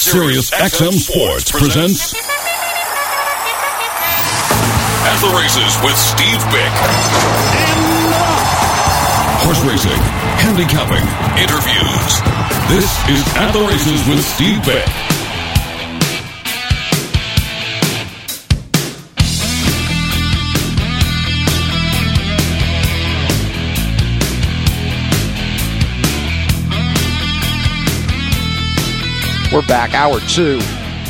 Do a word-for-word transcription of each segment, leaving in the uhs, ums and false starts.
Sirius X M Sports presents At the Races with Steve Bick. Horse racing, handicapping, interviews. This is At the Races with Steve Bick. We're back, hour two,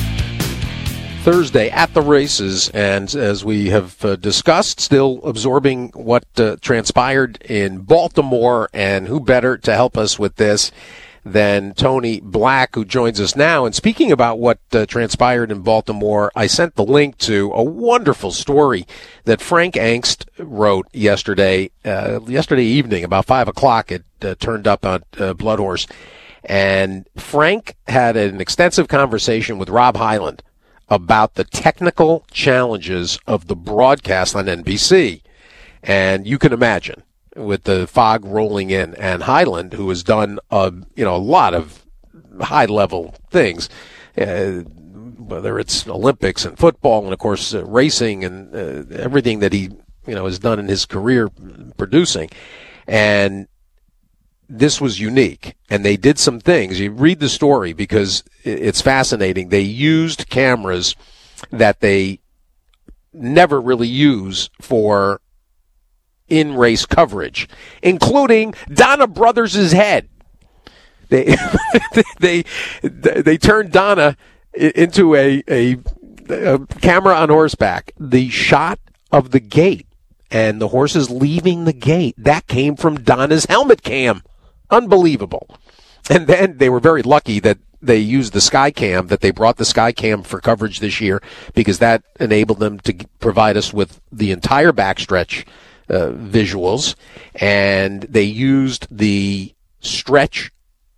Thursday at the races, and as we have uh, discussed, still absorbing what uh, transpired in Baltimore, and who better to help us with this than Tony Black, who joins us now. And speaking about what uh, transpired in Baltimore, I sent the link to a wonderful story that Frank Angst wrote yesterday, uh, yesterday evening, about five o'clock. It uh, turned up on uh, Blood Horse. And Frank had an extensive conversation with Rob Hyland about the technical challenges of the broadcast on N B C. And you can imagine, with the fog rolling in, and Hyland, who has done a, you know, a lot of high-level things, uh, whether it's Olympics and football and, of course, uh, racing and uh, everything that he, you know, has done in his career producing. And this was unique, and they did some things. You read the story because it's fascinating. They used cameras that they never really use for in-race coverage, including Donna Brothers' head. They they they turned Donna into a, a a camera on horseback. The shot of the gate and the horses leaving the gate, that came from Donna's helmet cam. Unbelievable. And then they were very lucky that they used the Skycam, that they brought the Skycam for coverage this year, because that enabled them to provide us with the entire backstretch uh, visuals. And they used the stretch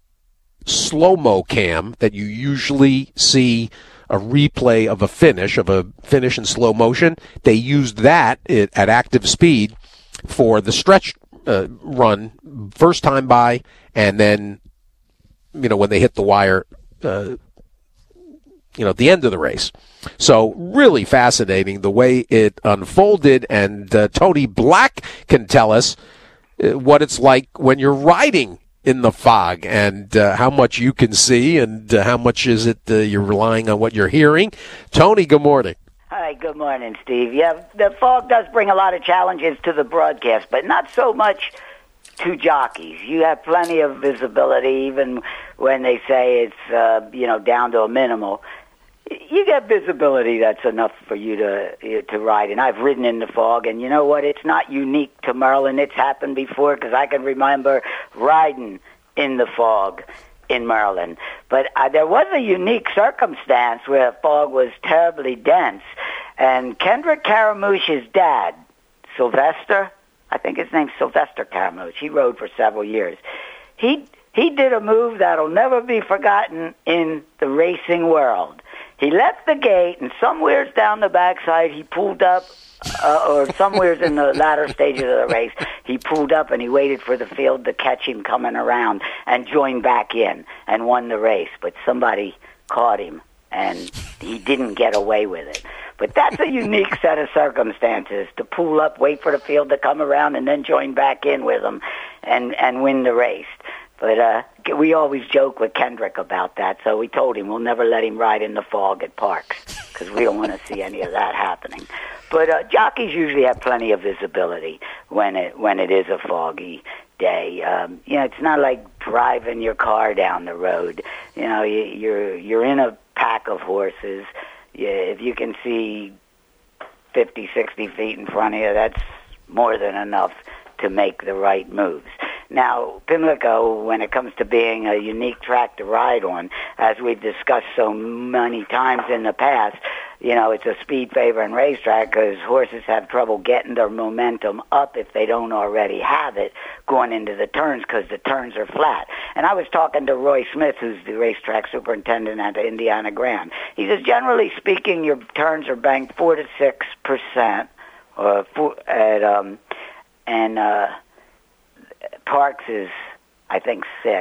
slow-mo cam that you usually see a replay of a finish, of a finish in slow motion. They used that at active speed for the stretch Uh, run first time by, and then, you know, when they hit the wire, uh, you know, at the end of the race. So really fascinating the way it unfolded, and uh, Tony Black can tell us uh, what it's like when you're riding in the fog, and uh, how much you can see, and uh, how much is it uh, you're relying on what you're hearing. Tony, good morning. Hi, good morning, Steve. Yeah, the fog does bring a lot of challenges to the broadcast, but not so much to jockeys. You have plenty of visibility, even when they say it's, uh, you know, down to a minimal. You get visibility that's enough for you to to ride. And I've ridden in the fog, and you know what? It's not unique to Maryland. It's happened before, because I can remember riding in the fog in Maryland. But uh, there was a unique circumstance where the fog was terribly dense, and Kendrick Caramouche's dad, Sylvester, I think his name's Sylvester Caramouche, he rode for several years. He he did a move that'll never be forgotten in the racing world. He left the gate, and somewheres down the backside he pulled up, uh, or somewheres in the latter stages of the race, he pulled up and he waited for the field to catch him coming around and joined back in and won the race. But somebody caught him, and he didn't get away with it. But that's a unique set of circumstances, to pull up, wait for the field to come around, and then join back in with them and, and win the race. But uh, we always joke with Kendrick about that, so we told him we'll never let him ride in the fog at Parks, because we don't want to see any of that happening. But uh, jockeys usually have plenty of visibility when it when it is a foggy day. Um, you know, it's not like driving your car down the road. You know, you, you're you're in a pack of horses. You, if you can see fifty, sixty feet in front of you, that's more than enough to make the right moves. Now, Pimlico, when it comes to being a unique track to ride on, as we've discussed so many times in the past, you know, it's a speed favoring racetrack because horses have trouble getting their momentum up if they don't already have it going into the turns, because the turns are flat. And I was talking to Roy Smith, who's the racetrack superintendent at the Indiana Grand. He says, generally speaking, your turns are banked four to six percent, or four, at um, and uh, Parks is, I think, six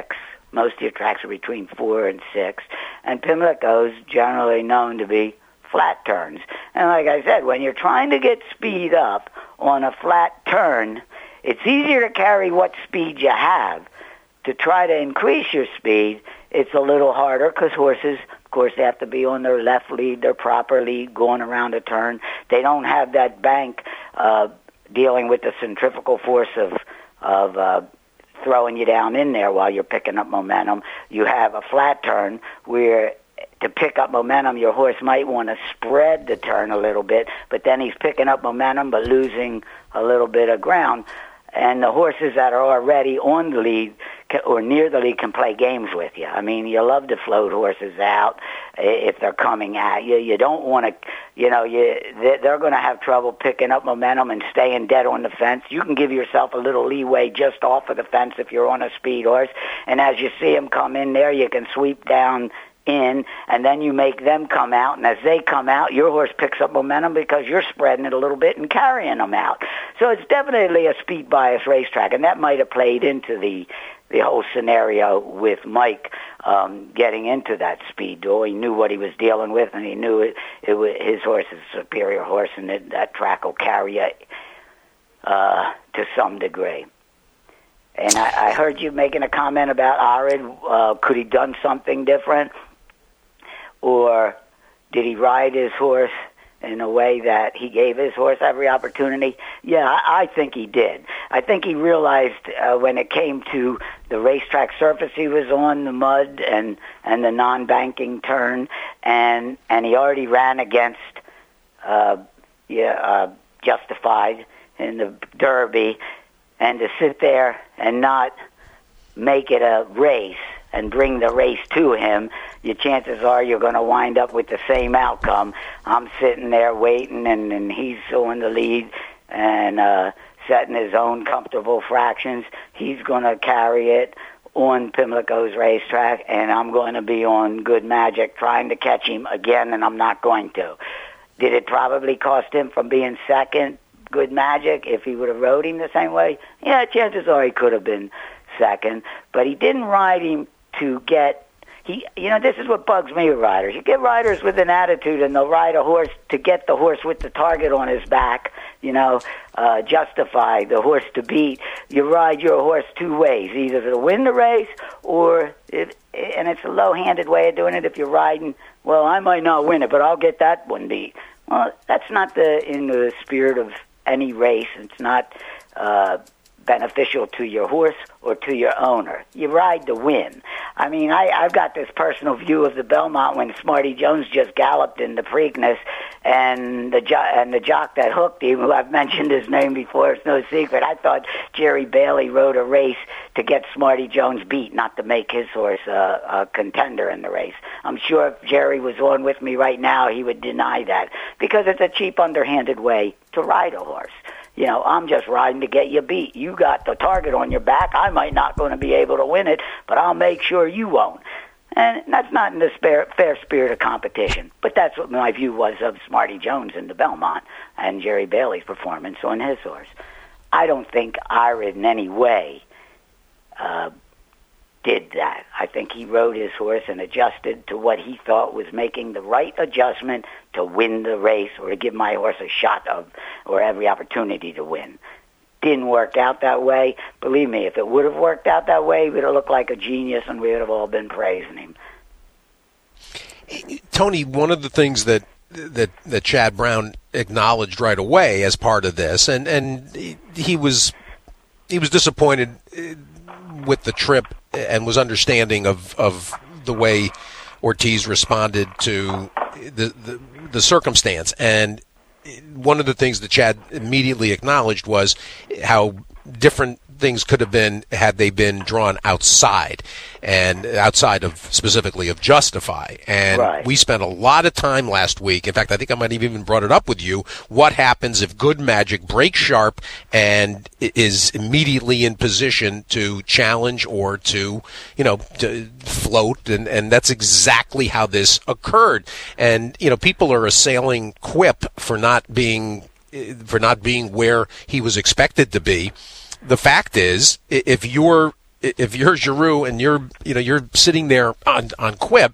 Most of your tracks are between four and six. And Pimlico's generally known to be flat turns. And like I said, when you're trying to get speed up on a flat turn, it's easier to carry what speed you have. To try to increase your speed, it's a little harder because horses, of course, they have to be on their left lead, their proper lead, going around a turn. They don't have that bank uh, dealing with the centrifugal force of of uh, throwing you down in there while you're picking up momentum. You have a flat turn where to pick up momentum, your horse might want to spread the turn a little bit, but then he's picking up momentum but losing a little bit of ground. And the horses that are already on the lead or near the lead can play games with you. I mean, you love to float horses out if they're coming at you. You don't want to, you know, you they're going to have trouble picking up momentum and staying dead on the fence. You can give yourself a little leeway just off of the fence if you're on a speed horse. And as you see them come in there, you can sweep down in, and then you make them come out, and as they come out, your horse picks up momentum because you're spreading it a little bit and carrying them out. So it's definitely a speed bias racetrack, and that might have played into the the whole scenario with Mike um, getting into that speed duel. He knew what he was dealing with, and he knew it, it was, his horse is a superior horse, and it, that track will carry you uh, to some degree. And I, I heard you making a comment about Arid. Uh, could he done something different? Or did he ride his horse in a way that he gave his horse every opportunity? Yeah, I, I think he did. I think he realized uh, when it came to the racetrack surface he was on, the mud and, and the non-banking turn, and and he already ran against uh, yeah, uh, Justified in the Derby, and to sit there and not make it a race and bring the race to him, your chances are you're going to wind up with the same outcome. I'm sitting there waiting, and, and he's on the lead and uh, setting his own comfortable fractions. He's going to carry it on Pimlico's racetrack, and I'm going to be on Good Magic trying to catch him again, and I'm not going to. Did it probably cost him from being second, Good Magic, if he would have rode him the same way? Yeah, chances are he could have been second, but he didn't ride him to get, he, you know, this is what bugs me with riders. You get riders with an attitude, and they'll ride a horse to get the horse with the target on his back, you know, uh, justify the horse to beat. You ride your horse two ways, either to win the race or, if, and it's a low-handed way of doing it, if you're riding, well, I might not win it, but I'll get that one beat. Well, that's not the in the spirit of any race. It's not uh, beneficial to your horse or to your owner. You ride to win. I mean, I, I've got this personal view of the Belmont when Smarty Jones just galloped in the Preakness, and the jo- and the jock that hooked him, who I've mentioned his name before, it's no secret. I thought Jerry Bailey rode a race to get Smarty Jones beat, not to make his horse a, a contender in the race. I'm sure if Jerry was on with me right now, he would deny that, because it's a cheap, underhanded way to ride a horse. You know, I'm just riding to get you beat. You got the target on your back. I might not going to be able to win it, but I'll make sure you won't. And that's not in the fair, fair spirit of competition. But that's what my view was of Smarty Jones in the Belmont and Jerry Bailey's performance on his horse. I don't think Irid in any way uh, did that. I think he rode his horse and adjusted to what he thought was making the right adjustment to win the race, or to give my horse a shot of, or every opportunity to win. Didn't work out that way. Believe me, if it would have worked out that way, he would have looked like a genius, and we would have all been praising him. Tony, one of the things that that that Chad Brown acknowledged right away as part of this, and and he was he was disappointed with the trip and was understanding of of the way Ortiz responded to the the, the circumstance. And one of the things that Chad immediately acknowledged was how different things could have been had they been drawn outside, and outside of specifically of Justify. And right. We spent a lot of time last week. In fact, I think I might have even brought it up with you. What happens if Good Magic breaks sharp and is immediately in position to challenge or to, you know, to float? And, and that's exactly how this occurred. And, you know, people are assailing Quip for not being for not being where he was expected to be. The fact is, if you're if you're Giroux and you're you know you're sitting there on on Quip,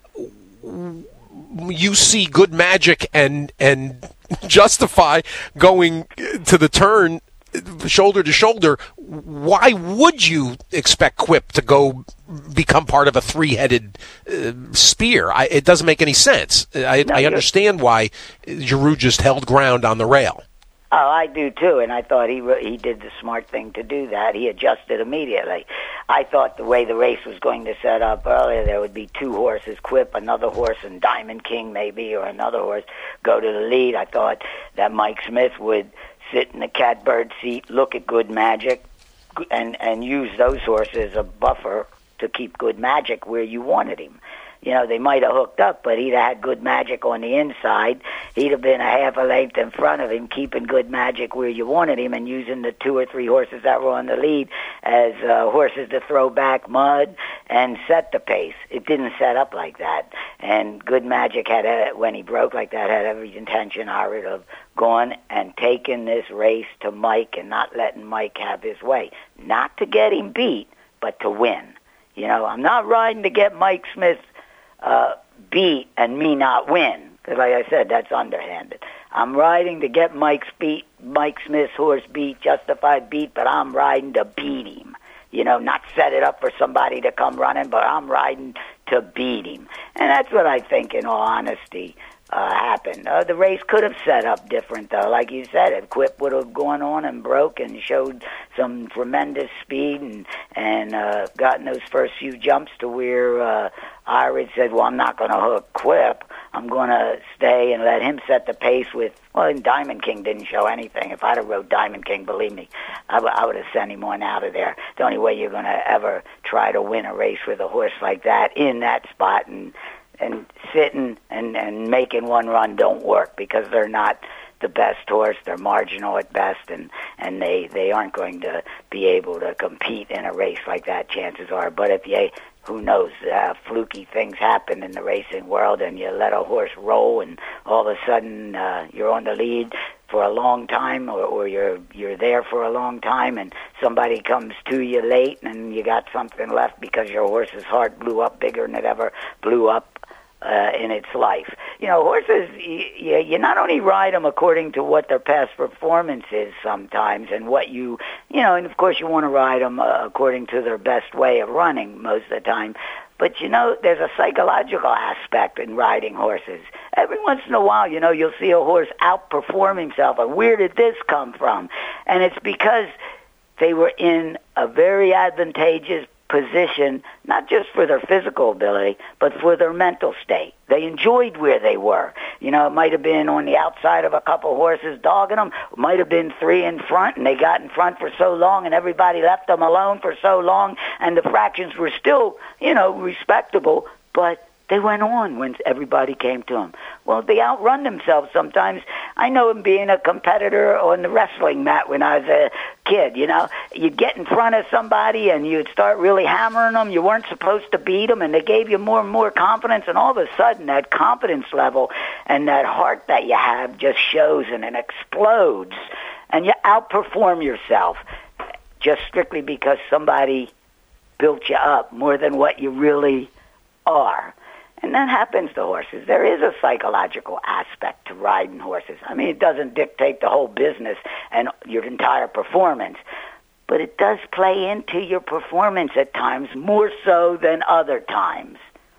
you see Good Magic and and Justify going to the turn shoulder to shoulder. Why would you expect Quip to go become part of a three-headed uh, spear? I, it doesn't make any sense. I, No, I understand why Giroux just held ground on the rail. Oh, I do too, and I thought he he did the smart thing to do that. He adjusted immediately. I thought the way the race was going to set up earlier, there would be two horses, Quip, another horse, and Diamond King maybe, or another horse go to the lead. I thought that Mike Smith would sit in the catbird seat, look at Good Magic, and and use those horses as a buffer to keep Good Magic where you wanted him. You know, they might have hooked up, but he'd have had Good Magic on the inside. He'd have been a half a length in front of him, keeping Good Magic where you wanted him and using the two or three horses that were on the lead as uh, horses to throw back mud and set the pace. It didn't set up like that. And Good Magic had, uh, when he broke like that, had every intention, Howard, of going and taking this race to Mike and not letting Mike have his way. Not to get him beat, but to win. You know, I'm not riding to get Mike Smith Uh, beat and me not win, because like I said, that's underhanded. I'm riding to get Mike's beat, Mike Smith's horse beat, Justified beat, but I'm riding to beat him. You know, not set it up for somebody to come running, but I'm riding to beat him. And that's what I think, in all honesty, uh, happened. Uh, the race could have set up different, though. Like you said, if Quip would have gone on and broke and showed some tremendous speed and, and uh, gotten those first few jumps to where uh, Irid said, well, I'm not going to hook Quip. I'm going to stay and let him set the pace with, well, and Diamond King didn't show anything. If I'd have rode Diamond King, believe me, I, w- I would have sent him on out of there. The only way you're going to ever try to win a race with a horse like that in that spot and and sitting and, and making one run don't work, because they're not the best horse. They're marginal at best, and, and they, they aren't going to be able to compete in a race like that, chances are. But if you, who knows, uh, fluky things happen in the racing world, and you let a horse roll, and all of a sudden uh, you're on the lead for a long time, or, or you're you're there for a long time, and somebody comes to you late, and you got something left because your horse's heart blew up bigger than it ever blew up Uh, in its life. You know, horses, you, you not only ride them according to what their past performance is sometimes, and what you, you know, and of course you want to ride them uh, according to their best way of running most of the time, but you know, there's a psychological aspect in riding horses. Every once in a while, you know, you'll see a horse outperform himself, and where did this come from? And it's because they were in a very advantageous position, not just for their physical ability, but for their mental state. They enjoyed where they were. You know, it might have been on the outside of a couple horses dogging them. It might have been three in front, and they got in front for so long, and everybody left them alone for so long, and the fractions were still, you know, respectable, but they went on when everybody came to them. Well, they outrun themselves sometimes. I know him being a competitor on the wrestling mat when I was a kid, you know. You'd get in front of somebody and you'd start really hammering them. You weren't supposed to beat them, and they gave you more and more confidence, and all of a sudden that confidence level and that heart that you have just shows and it explodes, and you outperform yourself just strictly because somebody built you up more than what you really are. And that happens to horses. There is a psychological aspect to riding horses. I mean, it doesn't dictate the whole business and your entire performance, but it does play into your performance at times, more so than other times.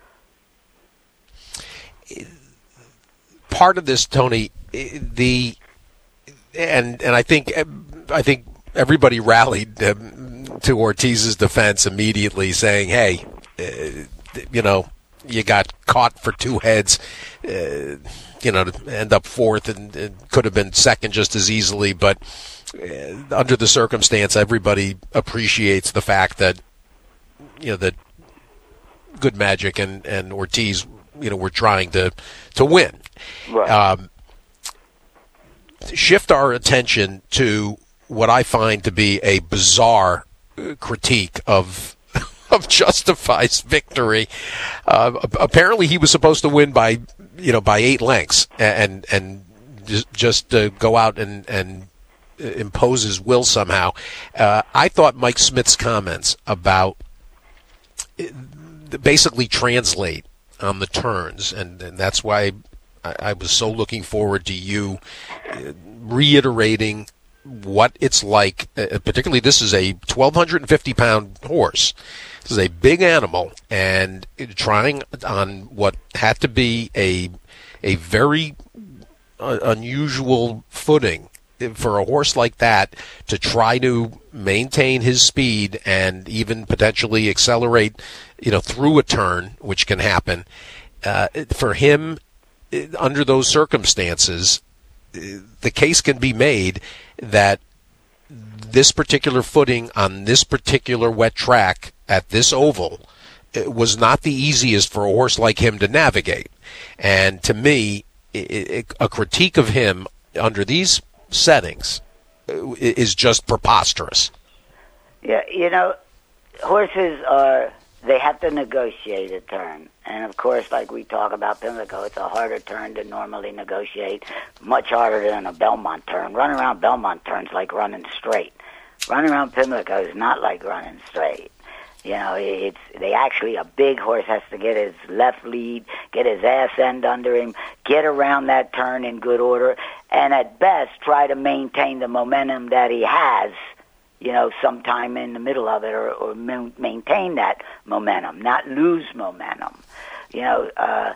Part of this, Tony, the and and I think I think everybody rallied um, to Ortiz's defense immediately, saying, "Hey, uh, you know, you got caught for two heads, uh, you know, to end up fourth, and, and could have been second just as easily. But uh, under the circumstance, everybody appreciates the fact that, you know, that Good Magic and, and Ortiz, you know, were trying to to win." Right. Um, shift our attention to what I find to be a bizarre critique of of Justify's victory. Uh, apparently, he was supposed to win by, you know, by eight lengths, and and just, just uh, go out and, and impose his will somehow. Uh, I thought Mike Smith's comments about basically translate on the turns, and, and that's why I, I was so looking forward to you reiterating what it's like. Uh, particularly, this is a twelve fifty pound horse. This is a big animal, and trying on what had to be a a very uh, unusual footing for a horse like that to try to maintain his speed and even potentially accelerate, you know, through a turn, which can happen. Uh, for him, under those circumstances, the case can be made that this particular footing on this particular wet track at this oval was not the easiest for a horse like him to navigate. And to me, a critique of him under these settings is just preposterous. Yeah, you know, horses are, they have to negotiate a turn. And of course, like we talk about Pimlico, it's a harder turn to normally negotiate, much harder than a Belmont turn. Running around Belmont turns like running straight. Running around Pimlico is not like running straight. You know, it's they actually, a big horse has to get his left lead, get his ass end under him, get around that turn in good order, and at best try to maintain the momentum that he has, you know, sometime in the middle of it, or, or ma- maintain that momentum, not lose momentum. You know, uh,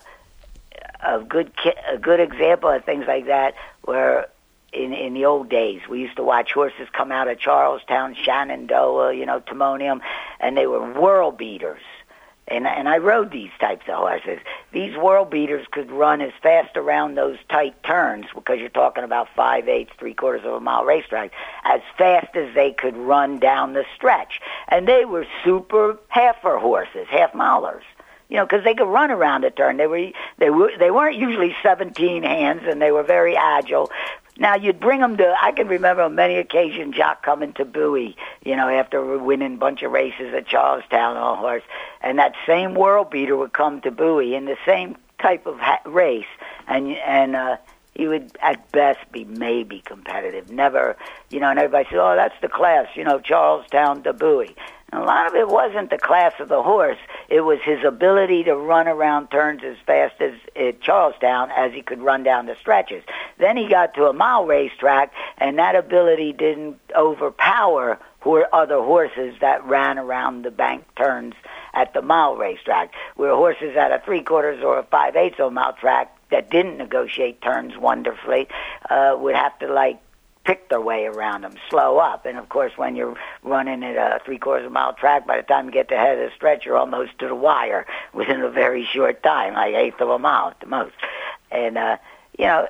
a good ki- a good example of things like that where in in the old days we used to watch horses come out of Charlestown, Shenandoah, you know, Timonium, and they were world beaters. And and I rode these types of horses. These world beaters could run as fast around those tight turns, because you're talking about five eighths, three quarters of a mile racetrack, as fast as they could run down the stretch. And they were super halfer horses, half milers. You know, because they could run around a turn. They were they were they weren't usually seventeen hands, and they were very agile. Now, you'd bring them to, I can remember on many occasions Jock coming to Bowie, you know, after winning a bunch of races at Charlestown on a horse, and that same world beater would come to Bowie in the same type of ha- race, and and uh, he would at best be maybe competitive, never, you know, and everybody said, oh, that's the class, you know, Charlestown to Bowie. And a lot of it wasn't the class of the horse. It was his ability to run around turns as fast as at Charlestown as he could run down the stretches. Then he got to a mile racetrack, and that ability didn't overpower other horses that ran around the bank turns at the mile racetrack, where horses at a three-quarters or a five-eighths of a mile track that didn't negotiate turns wonderfully uh, would have to, like, pick their way around them, slow up. And, of course, when you're running at a three-quarters of a mile track, by the time you get to the head of the stretch, you're almost to the wire within a very short time, like eighth of a mile at the most. And, uh, you know,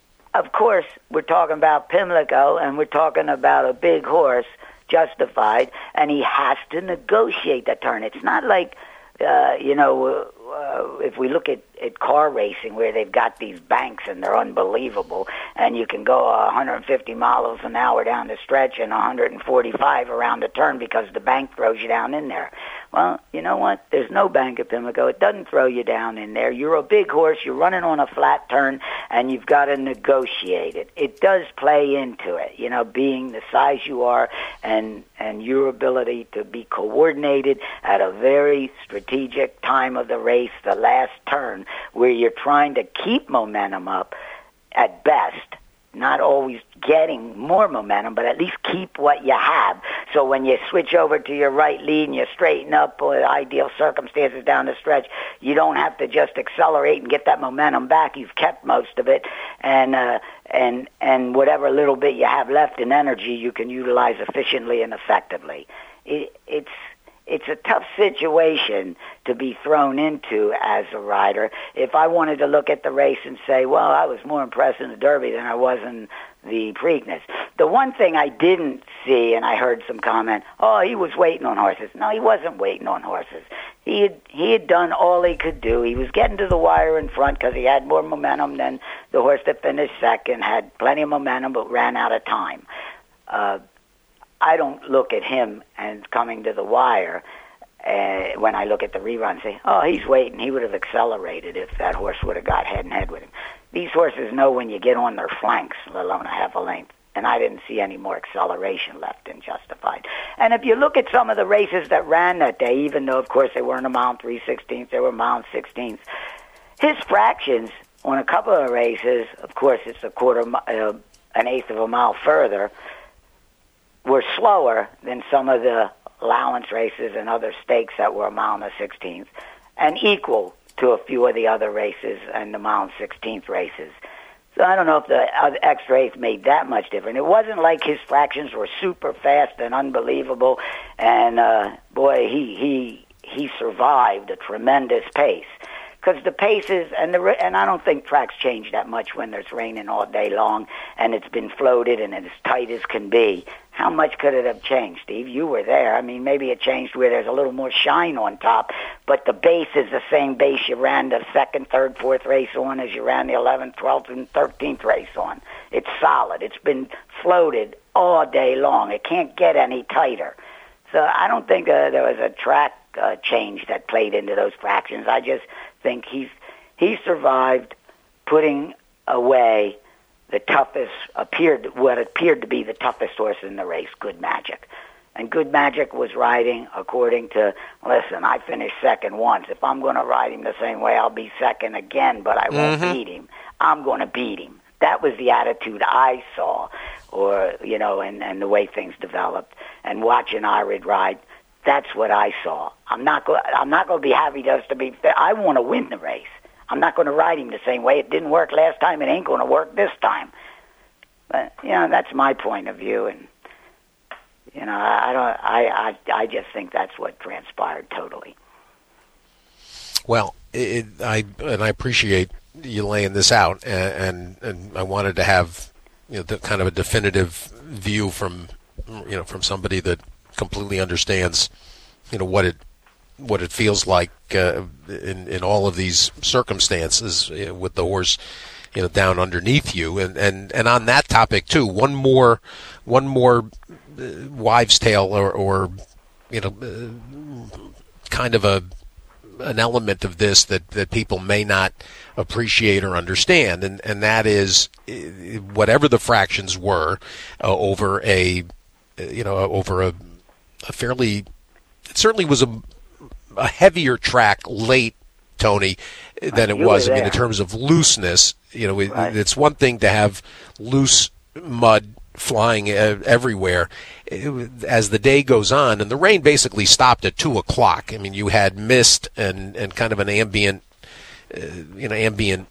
of course, we're talking about Pimlico, and we're talking about a big horse, Justified, and he has to negotiate that turn. It's not like, uh, you know, uh, if we look at, at car racing where they've got these banks and they're unbelievable, and you can go one hundred fifty miles an hour down the stretch and one hundred forty-five around the turn because the bank throws you down in there. Well, you know what? There's no bank at Pimlico. It doesn't throw you down in there. You're a big horse. You're running on a flat turn, and you've got to negotiate it. It does play into it, you know, being the size you are and and your ability to be coordinated at a very strategic time of the race, the last turn, where you're trying to keep momentum up at best. Not always getting more momentum, but at least keep what you have. So when you switch over to your right lead and you straighten up with ideal circumstances down the stretch, you don't have to just accelerate and get that momentum back. You've kept most of it, and uh, and and whatever little bit you have left in energy, you can utilize efficiently and effectively. It, it's It's a tough situation to be thrown into as a rider. If I wanted to look at the race and say, well, I was more impressed in the Derby than I was in the Preakness. The one thing I didn't see, and I heard some comment, oh, he was waiting on horses. No, he wasn't waiting on horses. He had, he had done all he could do. He was getting to the wire in front because he had more momentum than the horse that finished second, had plenty of momentum but ran out of time. Uh, I don't look at him and coming to the wire uh, when I look at the rerun and say, oh, he's waiting. He would have accelerated if that horse would have got head and head with him. These horses know when you get on their flanks, let alone a half a length and I didn't see any more acceleration left in Justified. And if you look at some of the races that ran that day, even though, of course, they weren't a mile and three sixteenths, they were a mile and sixteenths, his fractions on a couple of races, of course, it's a quarter, uh, an eighth of a mile further, were slower than some of the allowance races and other stakes that were a mile and a sixteenth, and equal to a few of the other races and the mile and sixteenth races. So I don't know if the extra eighth made that much difference. It wasn't like his fractions were super fast and unbelievable, and uh, boy, he he he survived a tremendous pace. Because the paces, and the and I don't think tracks change that much when there's raining all day long and it's been floated and it's as tight as can be. How much could it have changed, Steve? You were there. I mean, maybe it changed where there's a little more shine on top, but the base is the same base you ran the second, third, fourth race on as you ran the eleventh, twelfth, and thirteenth race on. It's solid. It's been floated all day long. It can't get any tighter. So I don't think uh, there was a track uh, change that played into those fractions. I just think he's he survived putting away the toughest appeared what appeared to be the toughest horse in the race, Good Magic. And Good Magic was riding according to, listen, I finished second once. If I'm going to ride him the same way, I'll be second again, but I won't mm-hmm. beat him. I'm going to beat him. That was the attitude I saw, or you know, and, and the way things developed. And watching Irid ride, that's what I saw. I'm not going. I'm not going to be happy just to be fair. I want to win the race. I'm not going to ride him the same way. It didn't work last time. It ain't going to work this time. But you know, that's my point of view, and you know, I, I don't. I, I I just think that's what transpired totally. Well, it, I and I appreciate you laying this out, and and, and I wanted to have you know the, kind of a definitive view from you know from somebody that completely understands you know what it what it feels like uh, in in all of these circumstances you know, with the horse you know down underneath you, and and and on that topic too, one more one more uh, wives' tale or or you know uh, kind of a an element of this that, that people may not appreciate or understand, and, and that is whatever the fractions were uh, over a you know over a, a fairly it certainly was a, a heavier track late, Tony, than it was. I mean, in terms of looseness, you know, it, right. It's one thing to have loose mud flying everywhere. As the day goes on, and the rain basically stopped at two o'clock. I mean, you had mist and, and kind of an ambient, uh, you know, ambient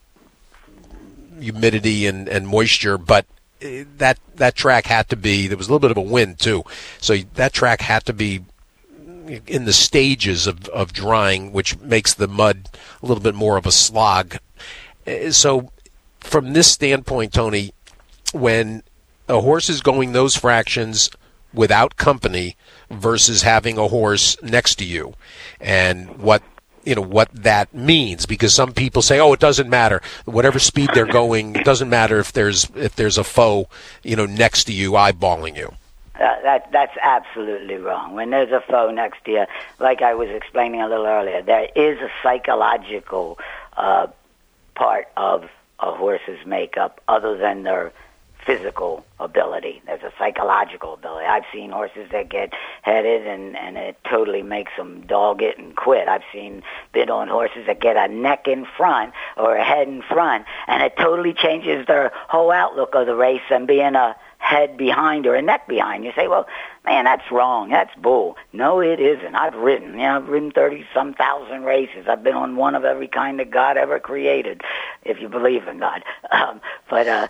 humidity and, and moisture, but that that track had to be. There was a little bit of a wind too, so that track had to be in the stages of, of drying, which makes the mud a little bit more of a slog. So, from this standpoint, Tony, when a horse is going those fractions without company versus having a horse next to you, and what you know what that means, because some people say, "Oh, it doesn't matter. Whatever speed they're going, it doesn't matter if there's if there's a foe, you know, next to you, eyeballing you." Uh, that that's absolutely wrong. When there's a foe next to you, like I was explaining a little earlier, there is a psychological uh, part of a horse's makeup other than their physical ability. There's a psychological ability. I've seen horses that get headed and, and it totally makes them dog it and quit. I've seen bid on horses that get a neck in front or a head in front, and it totally changes their whole outlook of the race and being a head behind or a neck behind. You say, well, man, that's wrong. That's bull. No, it isn't. I've ridden. You know, I've ridden thirty-some thousand races. I've been on one of every kind that God ever created, if you believe in God. Um, but, uh,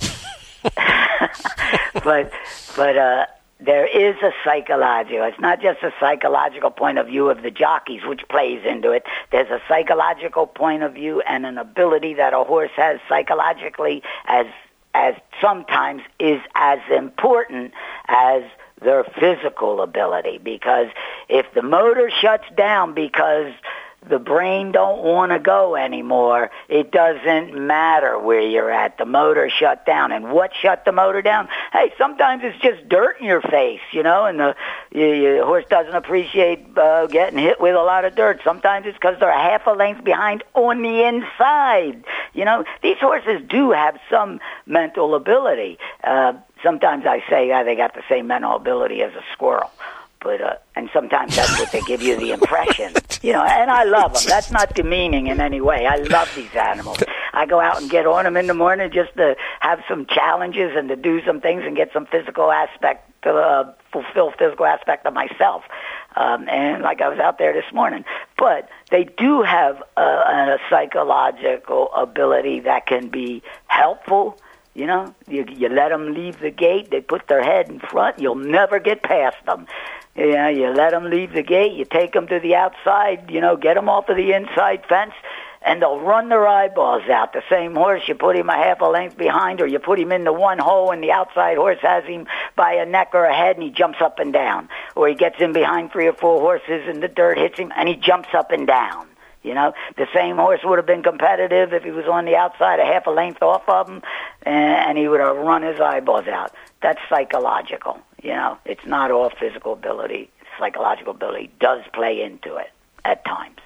but, but, uh, there is a psychological, it's not just a psychological point of view of the jockeys, which plays into it. There's a psychological point of view and an ability that a horse has psychologically as as sometimes is as important as their physical ability. Because if the motor shuts down because the brain don't want to go anymore, it doesn't matter where you're at. The motor shut down. And what shut the motor down? Hey, sometimes it's just dirt in your face, you know, and the you, your horse doesn't appreciate uh, getting hit with a lot of dirt. Sometimes it's because they're a half a length behind on the inside. You know, these horses do have some mental ability. Uh, sometimes I say yeah, they got the same mental ability as a squirrel. But uh, and sometimes that's what they give you the impression, you know. And I love them. That's not demeaning in any way. I love these animals. I go out and get on them in the morning just to have some challenges and to do some things and get some physical aspect to uh, fulfill physical aspect of myself. Um, and like I was out there this morning, but they do have a, a psychological ability that can be helpful. You know, you, you let them leave the gate, they put their head in front, you'll never get past them. You know, you let them leave the gate, you take them to the outside, you know, get them off of the inside fence, and they'll run their eyeballs out. The same horse, you put him a half a length behind, or you put him in the one hole, and the outside horse has him by a neck or a head, and he jumps up and down. Or he gets in behind three or four horses, and the dirt hits him, and he jumps up and down. You know, the same horse would have been competitive if he was on the outside a half a length off of him, and he would have run his eyeballs out. That's psychological. You know, it's not all physical ability. Psychological ability does play into it at times.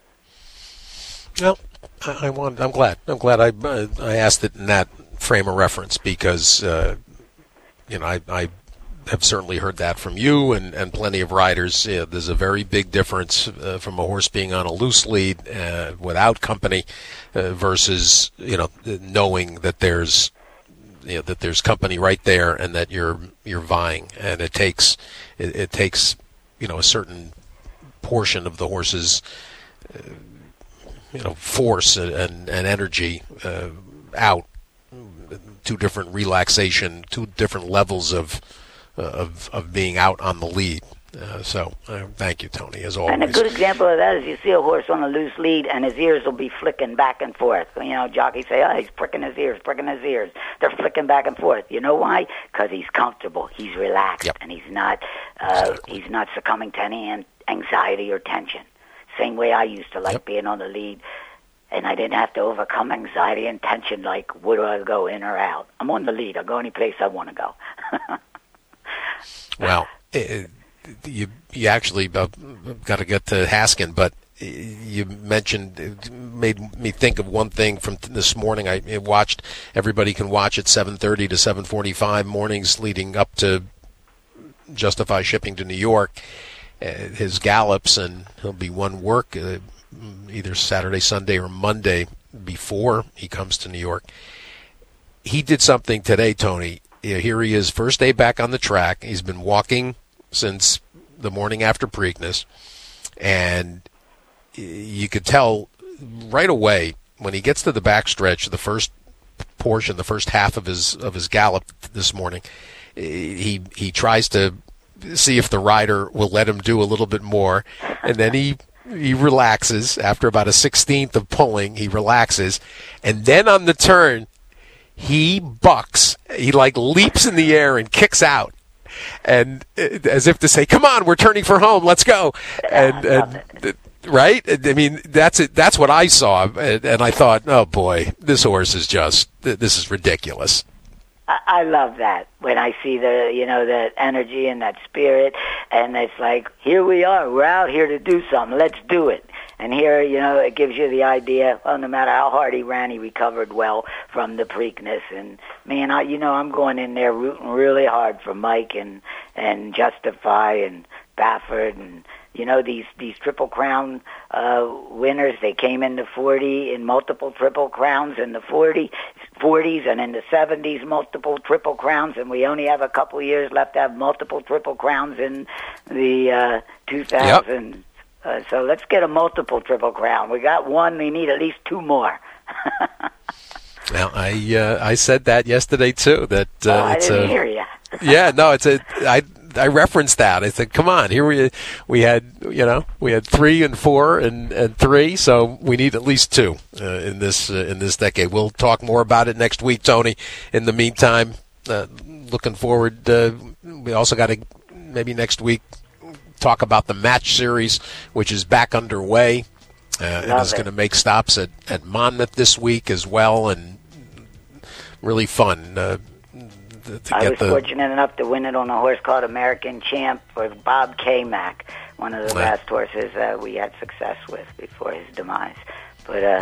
Well, I, I want. I'm glad. I'm glad I uh, I asked it in that frame of reference because uh, you know I. I have certainly heard that from you and, and plenty of riders. Yeah, there's a very big difference uh, from a horse being on a loose lead uh, without company uh, versus you know knowing that there's you know, that there's company right there and that you're you're vying, and it takes it, it takes you know a certain portion of the horse's uh, you know force and and, and energy uh, out. Two different relaxation, two different levels of. Of, of being out on the lead. Uh, so uh, thank you, Tony, as always. And a good example of that is you see a horse on a loose lead and his ears will be flicking back and forth. You know, jockeys say, oh, he's pricking his ears, pricking his ears. They're flicking back and forth. You know why? Because he's comfortable. He's relaxed. Yep. And he's not uh, exactly. he's not succumbing to any anxiety or tension. Same way I used to like yep. being on the lead. And I didn't have to overcome anxiety and tension like, where do I go, in or out? I'm on the lead. I'll go any place I want to go. Well, it, you you actually uh, got to get to Haskin, but you mentioned it made me think of one thing from this morning. I watched. Everybody can watch at seven thirty to seven forty-five mornings leading up to Justify shipping to New York. Uh, his gallops, and he'll be one work uh, either Saturday, Sunday, or Monday before he comes to New York. He did something today, Tony. Here he is, first day back on the track. He's been walking since the morning after Preakness, and you could tell right away when he gets to the backstretch, the first portion, the first half of his of his gallop this morning, he he tries to see if the rider will let him do a little bit more, and then he he relaxes after about a sixteenth of pulling. He relaxes, and then on the turn, he bucks. He like leaps in the air and kicks out, and uh, as if to say, "Come on, we're turning for home. Let's go!" And, and uh, right? I mean, that's it. That's what I saw, and, and I thought, "Oh boy, this horse is just this is ridiculous." I, I love that when I see the you know that energy and that spirit, and it's like, here we are. We're out here to do something. Let's do it. And here, you know, it gives you the idea, well, no matter how hard he ran, he recovered well from the Preakness. And, man, I, you know, I'm going in there rooting really hard for Mike and, and Justify and Baffert and, you know, these, these Triple Crown uh, winners. They came in the forty in multiple Triple Crowns in the forty, forties and in the seventies, multiple Triple Crowns. And we only have a couple years left to have multiple Triple Crowns in the uh, two thousand. Yep. Uh, so let's get a multiple Triple Crown. We got one. We need at least two more. Well, I uh, I said that yesterday too. That uh, oh, I it's didn't a, hear you. Yeah, no, it's a. I I referenced that. I said, come on, here we we had you know we had three and four and, and three, so we need at least two uh, in this uh, in this decade. We'll talk more about it next week, Tony. In the meantime, uh, looking forward. Uh, we also got to maybe next week talk about the match series, which is back underway, uh, and is going to make stops at, at Monmouth this week as well, and really fun. Uh, to I get was the, fortunate enough to win it on a horse called American Champ for Bob K-Mac, one of the uh, last horses uh, we had success with before his demise. But uh, yep.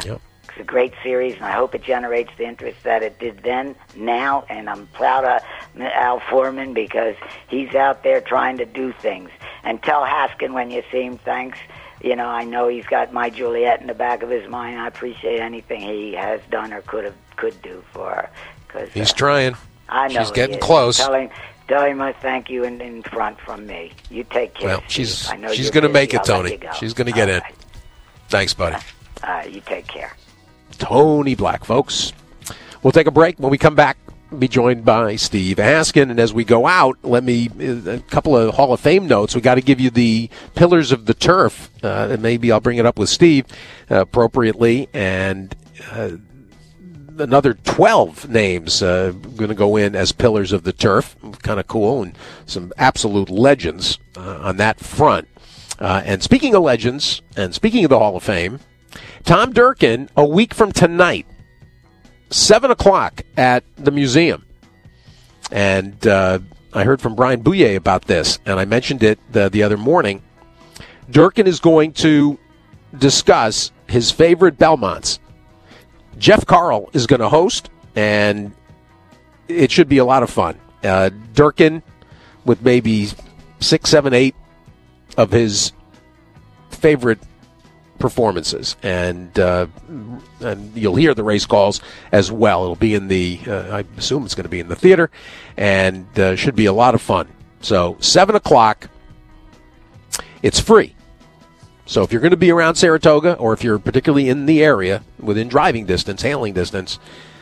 It's a great series, and I hope it generates the interest that it did then, now, and I'm proud of Al Foreman because he's out there trying to do things. And tell Haskin when you see him, thanks. You know, I know he's got My Juliet in the back of his mind. I appreciate anything he has done or could have could do for her. Cause, he's uh, trying. I know she's getting he is. close. Tell him, tell him I thank you in, in front from me. You take care. Well, she's I know she's you're going to busy. make it, I'll Tony. let you go. She's going to get All in. right. Thanks, buddy. Uh, you take care. Tony Black, folks. We'll take a break. When we come back, be joined by Steve Haskin. And as we go out, let me, a couple of Hall of Fame notes. We got to give you the Pillars of the Turf. Uh, and maybe I'll bring it up with Steve uh, appropriately. And uh, another twelve names uh, going to go in as Pillars of the Turf. Kind of cool. And some absolute legends uh, on that front. Uh, and speaking of legends, and speaking of the Hall of Fame, Tom Durkin, a week from tonight, seven o'clock at the museum. And uh, I heard from Brian Bouye about this, and I mentioned it the, the other morning. Durkin is going to discuss his favorite Belmonts. Jeff Carl is going to host, and it should be a lot of fun. Uh, Durkin with maybe six, seven, eight of his favorite performances, and uh, and you'll hear the race calls as well. It'll be in the, uh, I assume it's going to be in the theater, and uh, should be a lot of fun. So seven o'clock, it's free. So if you're going to be around Saratoga, or if you're particularly in the area within driving distance, hailing distance,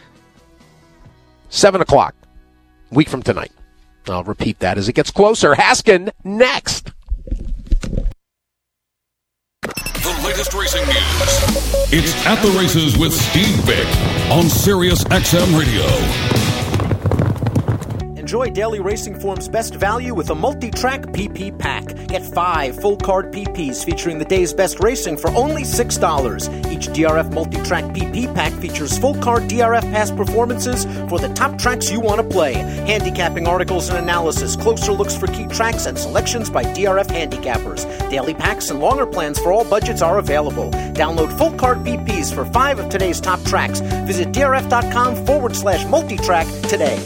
seven o'clock, week from tonight. I'll repeat that as it gets closer. Haskin next. The latest racing news. It's At the Races with Steve Bick on Sirius X M Radio. Enjoy Daily Racing Form's best value with a multi-track P P pack. Get five full-card P Ps featuring the day's best racing for only six dollars. Each D R F multi-track P P pack features full-card D R F past performances for the top tracks you want to play, handicapping articles and analysis, closer looks for key tracks, and selections by D R F handicappers. Daily packs and longer plans for all budgets are available. Download full-card P Ps for five of today's top tracks. Visit drf.com forward slash multi-track today.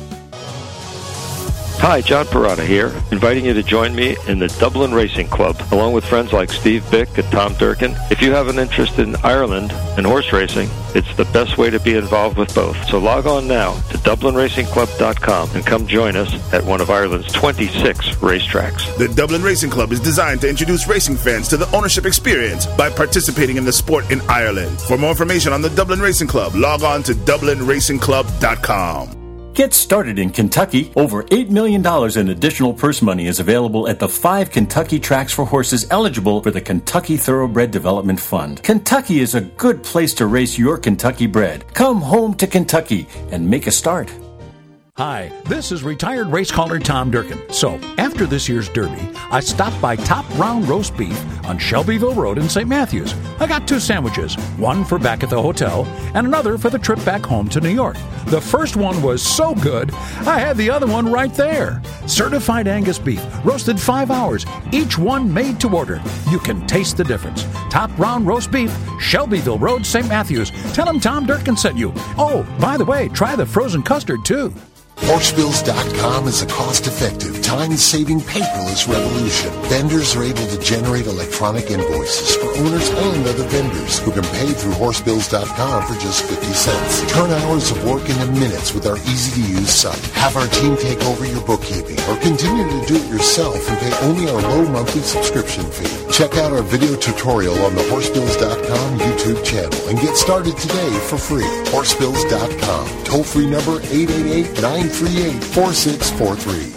Hi, John Parada here, inviting you to join me in the Dublin Racing Club, along with friends like Steve Bick and Tom Durkin. If you have an interest in Ireland and horse racing, it's the best way to be involved with both. So log on now to dublin racing club dot com and come join us at one of Ireland's twenty-six racetracks. The Dublin Racing Club is designed to introduce racing fans to the ownership experience by participating in the sport in Ireland. For more information on the Dublin Racing Club, log on to dublin racing club dot com. Get started in Kentucky. Over eight million dollars in additional purse money is available at the five Kentucky tracks for horses eligible for the Kentucky Thoroughbred Development Fund. Kentucky is a good place to race your Kentucky bred. Come home to Kentucky and make a start. Hi, this is retired race caller Tom Durkin. So, after this year's Derby, I stopped by Top Round Roast Beef on Shelbyville Road in Saint Matthews. I got two sandwiches, one for back at the hotel and another for the trip back home to New York. The first one was so good, I had the other one right there. Certified Angus beef, roasted five hours, each one made to order. You can taste the difference. Top Round Roast Beef, Shelbyville Road, Saint Matthews. Tell them Tom Durkin sent you. Oh, by the way, try the frozen custard too. Horsebills dot com is a cost-effective, time-saving paperless revolution. Vendors are able to generate electronic invoices for owners and other vendors who can pay through horsebills dot com for just fifty cents. Turn hours of work into minutes with our easy-to-use site. Have our team take over your bookkeeping or continue to do it yourself and pay only our low monthly subscription fee. Check out our video tutorial on the horsebills dot com YouTube channel and get started today for free. horsebills dot com. Toll-free number eight eight eight, nine three eight, four six four three.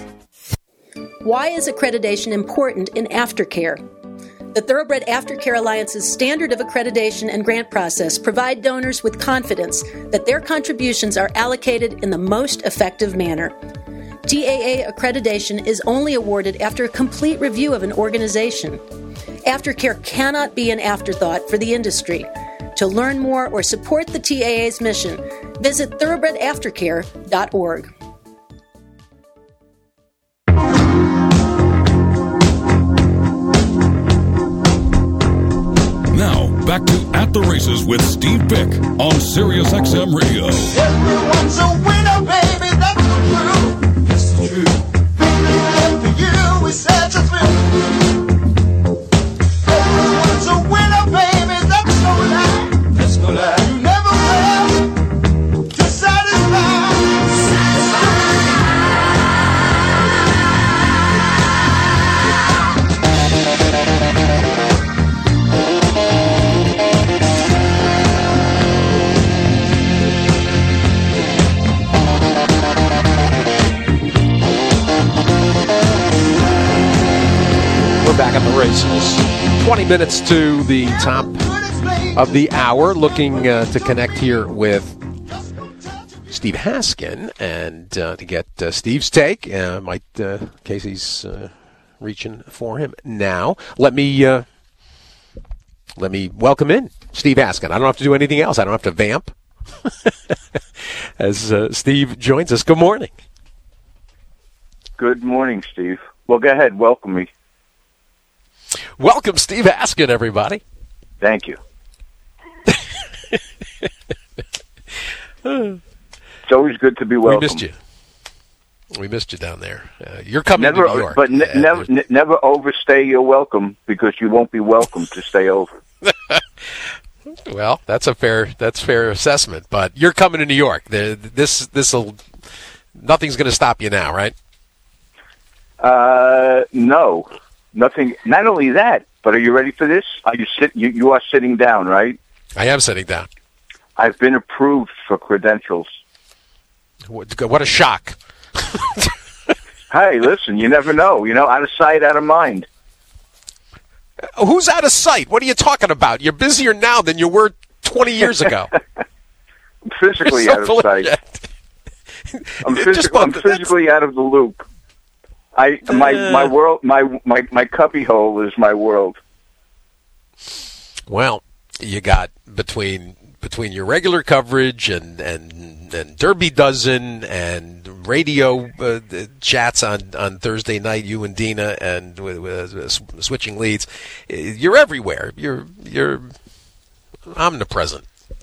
Why is accreditation important in aftercare? The Thoroughbred Aftercare Alliance's standard of accreditation and grant process provide donors with confidence that their contributions are allocated in the most effective manner. T A A accreditation is only awarded after a complete review of an organization. Aftercare cannot be an afterthought for the industry. To learn more or support the T A A's mission, visit thoroughbred aftercare dot org. Now, back to At the Races with Steve Bick on Sirius X M Radio. Everyone's a winner, baby, that's the truth. It's the truth. And for you, it's such a thrill. Everyone's a winner, baby, that's no lie. That's no lie. You never fail to satisfy. We're back at the races. twenty minutes to the top of the hour. Looking uh, to connect here with Steve Haskin and uh, to get uh, Steve's take. Uh, might uh, Casey's uh, reaching for him now. Let me uh, let me welcome in Steve Haskin. I don't have to do anything else. I don't have to vamp. As uh, Steve joins us. Good morning. Good morning, Steve. Well, go ahead. Welcome me. Welcome, Steve Haskin, everybody. Thank you. It's always good to be welcome. We missed you. We missed you down there. Uh, you're coming never, to New York. But ne- uh, never n- never overstay your welcome, because you won't be welcome to stay over. Well, that's a fair that's fair assessment. But you're coming to New York. The, this this'll nothing's going to stop you now, right? Uh, no, nothing. Not only that, but are you ready for this? Are you sit? You, you are sitting down, right? I am sitting down. I've been approved for credentials. What, what a shock! Hey, listen, you never know. You know, out of sight, out of mind. Who's out of sight? What are you talking about? You're busier now than you were twenty years ago. I'm physically so out of sight. I'm, phys- I'm physically out of the loop. I my uh, my world my my my cubby hole is my world. Well, you got between between your regular coverage and and, and Derby Dozen and radio uh, chats on, on Thursday night, you and Dina, and with, with uh, switching leads, you're everywhere. You're you're omnipresent.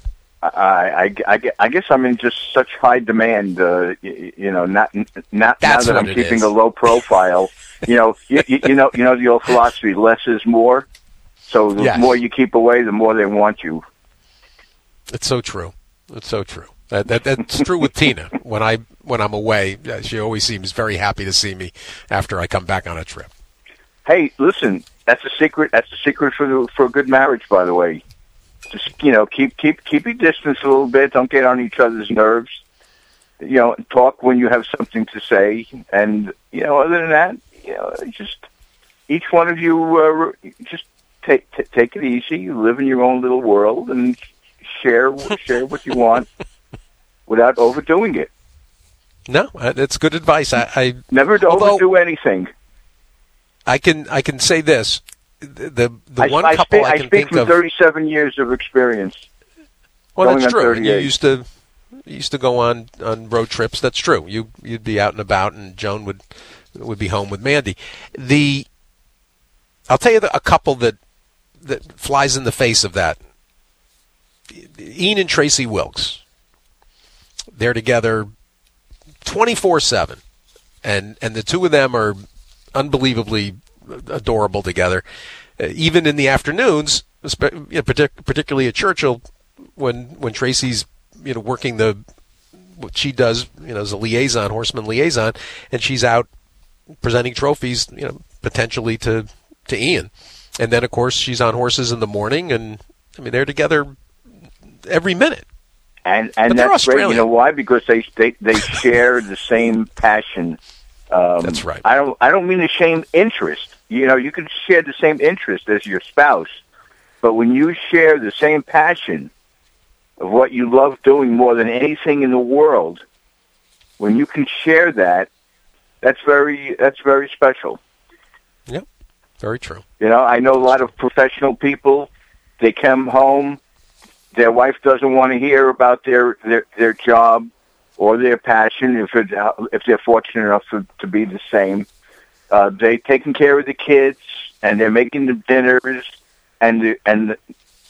I, I, I, I guess I'm in just such high demand, uh, you, you know, not, not now that I'm keeping a low profile. you know, you, you know, you know the old philosophy: less is more. So the yes. more you keep away, the more they want you. It's so true. It's so true. That, that that's true with Tina. When I when I'm away, she always seems very happy to see me after I come back on a trip. Hey, listen, that's a secret. That's a secret for the, for a good marriage, by the way. Just, you know, keep keep keep your distance a little bit. Don't get on each other's nerves. You know, talk when you have something to say. And, you know, other than that, you know, just each one of you uh, just take t- take it easy. Live in your own little world and share share what you want without overdoing it. No, that's good advice. I, I never to although, overdo anything. I can I can say this. The the I, one I couple speak, I can I speak think from of. thirty-seven years of experience. Well, that's true. thirty-eight. And you used to you used to go on, on road trips. That's true. You you'd be out and about, and Joan would would be home with Mandy. The I'll tell you the, a couple that that flies in the face of that. Ian and Tracy Wilkes. They're together twenty-four seven, and and the two of them are unbelievably adorable together. Uh, even in the afternoons, you know, partic- particularly at Churchill, when when Tracy's you know working the what she does, you know, as a liaison, horseman liaison, and she's out presenting trophies, you know, potentially to to Ian, and then of course she's on horses in the morning, and I mean they're together every minute. And and that's great. You know why? Because they they they share the same passion. Um, that's right. I don't I don't mean the same interest. You know, you can share the same interest as your spouse, but when you share the same passion of what you love doing more than anything in the world, when you can share that, that's very that's very special. Yep, very true. You know, I know a lot of professional people. They come home, their wife doesn't want to hear about their their, their job or their passion, if it, if they're fortunate enough to, to be the same. Uh, they're taking care of the kids, and they're making the dinners, and the, and the,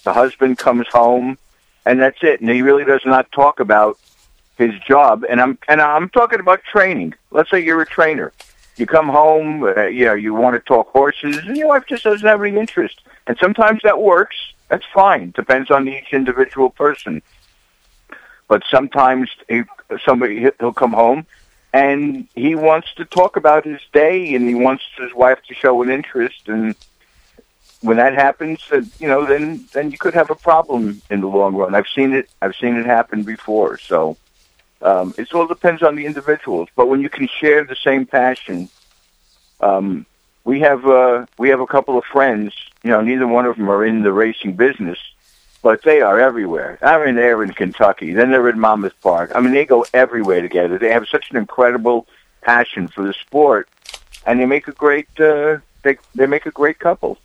The husband comes home, and that's it. And he really does not talk about his job. And I'm and I'm talking about training. Let's say you're a trainer. You come home, uh, you know, you want to talk horses, and your wife just doesn't have any interest. And sometimes that works. That's fine. Depends on each individual person. But sometimes he, somebody he'll come home, and he wants to talk about his day, and he wants his wife to show an interest. And when that happens, uh, you know, then then you could have a problem in the long run. I've seen it. I've seen it happen before. So. Um, it all depends on the individuals, but when you can share the same passion, um, we have uh, we have a couple of friends. You know, neither one of them are in the racing business, but they are everywhere. I mean, they're in Kentucky, then they're in Monmouth Park. I mean, they go everywhere together. They have such an incredible passion for the sport, and they make a great uh, they they make a great couple.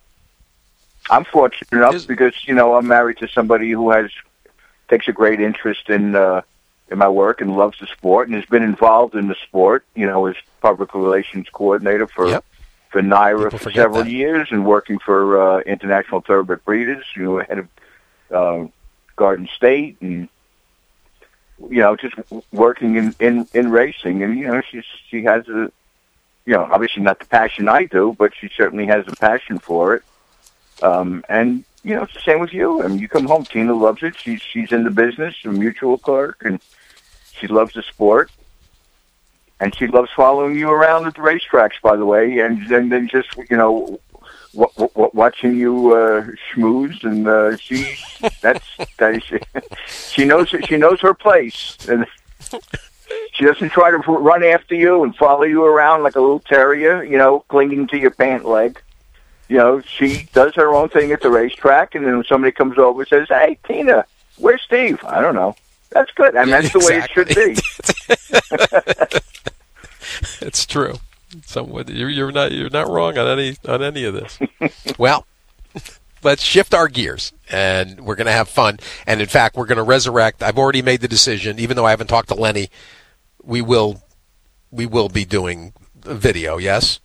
I'm fortunate enough because you know I'm married to somebody who has takes a great interest in. Uh, in my work and loves the sport and has been involved in the sport, you know, as public relations coordinator for yep. for NYRA People for several that. years and working for uh, International Thoroughbred Breeders, you know, head of uh, Garden State and, you know, just working in, in, in racing. And, you know, she's, she has a, you know, obviously not the passion I do, but she certainly has a passion for it. Um, and, you know, it's the same with you. I mean, you come home, Tina loves it. She's, she's in the business, a mutual clerk, and she loves the sport, and she loves following you around at the racetracks, by the way, and then, then just, you know, w- w- watching you uh, schmooze, and uh, she, that's, that, she, she knows she knows her place, and she doesn't try to run after you and follow you around like a little terrier, you know, clinging to your pant leg. You know, she does her own thing at the racetrack, and then when somebody comes over and says, "Hey, Tina, where's Steve?" I don't know. That's good. I mean, that's the exactly. way it should be. It's true. So you're, you're not you're not wrong on any on any of this. Well, let's shift our gears, and we're going to have fun. And in fact, we're going to resurrect. I've already made the decision, even though I haven't talked to Lenny. We will we will be doing a video. Yes.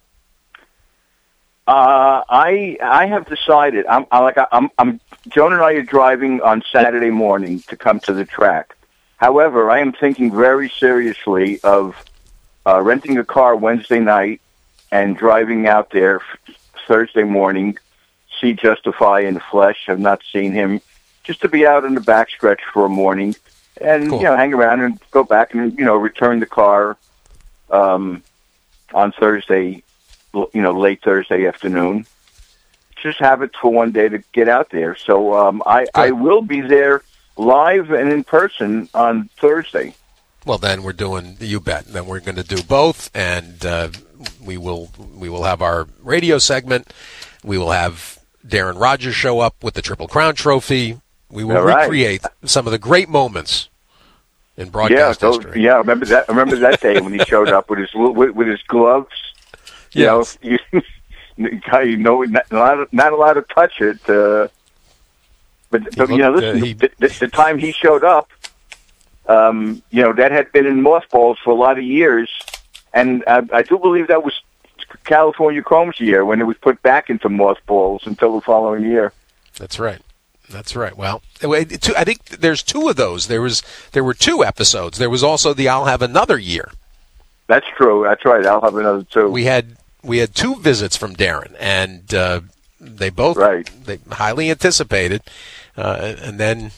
Uh, I I have decided. I'm I like I'm I'm Joan and I are driving on Saturday morning to come to the track. However, I am thinking very seriously of uh, renting a car Wednesday night and driving out there Thursday morning. See Justify in the flesh. I've not seen him. Just to be out in the backstretch for a morning and cool. you know hang around and go back and you know return the car um, on Thursday. You know, late Thursday afternoon. Just have it for one day to get out there. So um, I, I will be there live and in person on Thursday. Well, then we're doing, you bet. Then we're going to do both, and uh, we will we will have our radio segment. We will have Darren Rogers show up with the Triple Crown Trophy. We will All right. recreate some of the great moments in broadcast yeah, those, history. Yeah, I remember that. I remember that day when he showed up with his with, with his gloves. You yes. know, you, you know, not, not, not allowed to touch it. Uh, but, but looked, you know, listen, uh, he, the, the, the time he showed up, um, you know, that had been in mothballs for a lot of years, and I, I do believe that was California Chrome's year when it was put back into mothballs until the following year. That's right. That's right. Well, I think there's two of those. There was there were two episodes. There was also the I'll Have Another Year. That's true. That's right. I'll have another two. We had we had two visits from Darren, and uh, they both right. they highly anticipated, uh, and then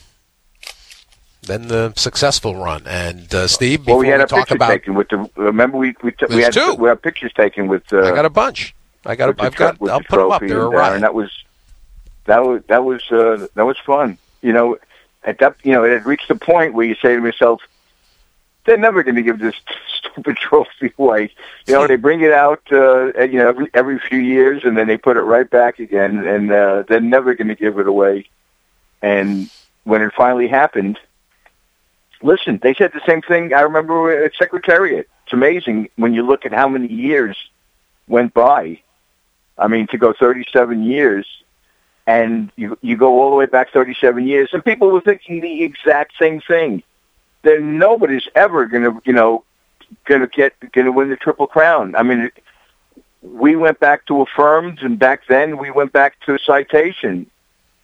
then the successful run. And uh, Steve, before well, we had we our talk pictures about, taken with the. Remember, we we, t- we had two. we had pictures taken with. Uh, I got a bunch. I got. A, I've got. With I'll the put them up. trophy They're and, around. and that was that was that was uh, that was fun. You know, at that you know it had reached a point where you say to yourself, they're never going to give this stupid trophy away. You know, they bring it out, uh, you know, every, every few years, and then they put it right back again, and uh, they're never going to give it away. And when it finally happened, listen, they said the same thing. I remember at Secretariat. It's amazing when you look at how many years went by. I mean, to go thirty-seven years, and you you go all the way back thirty-seven years, and people were thinking the exact same thing. Then nobody's ever going to, you know, going to get, going to win the Triple Crown. I mean, we went back to Affirmed, and back then we went back to Citation.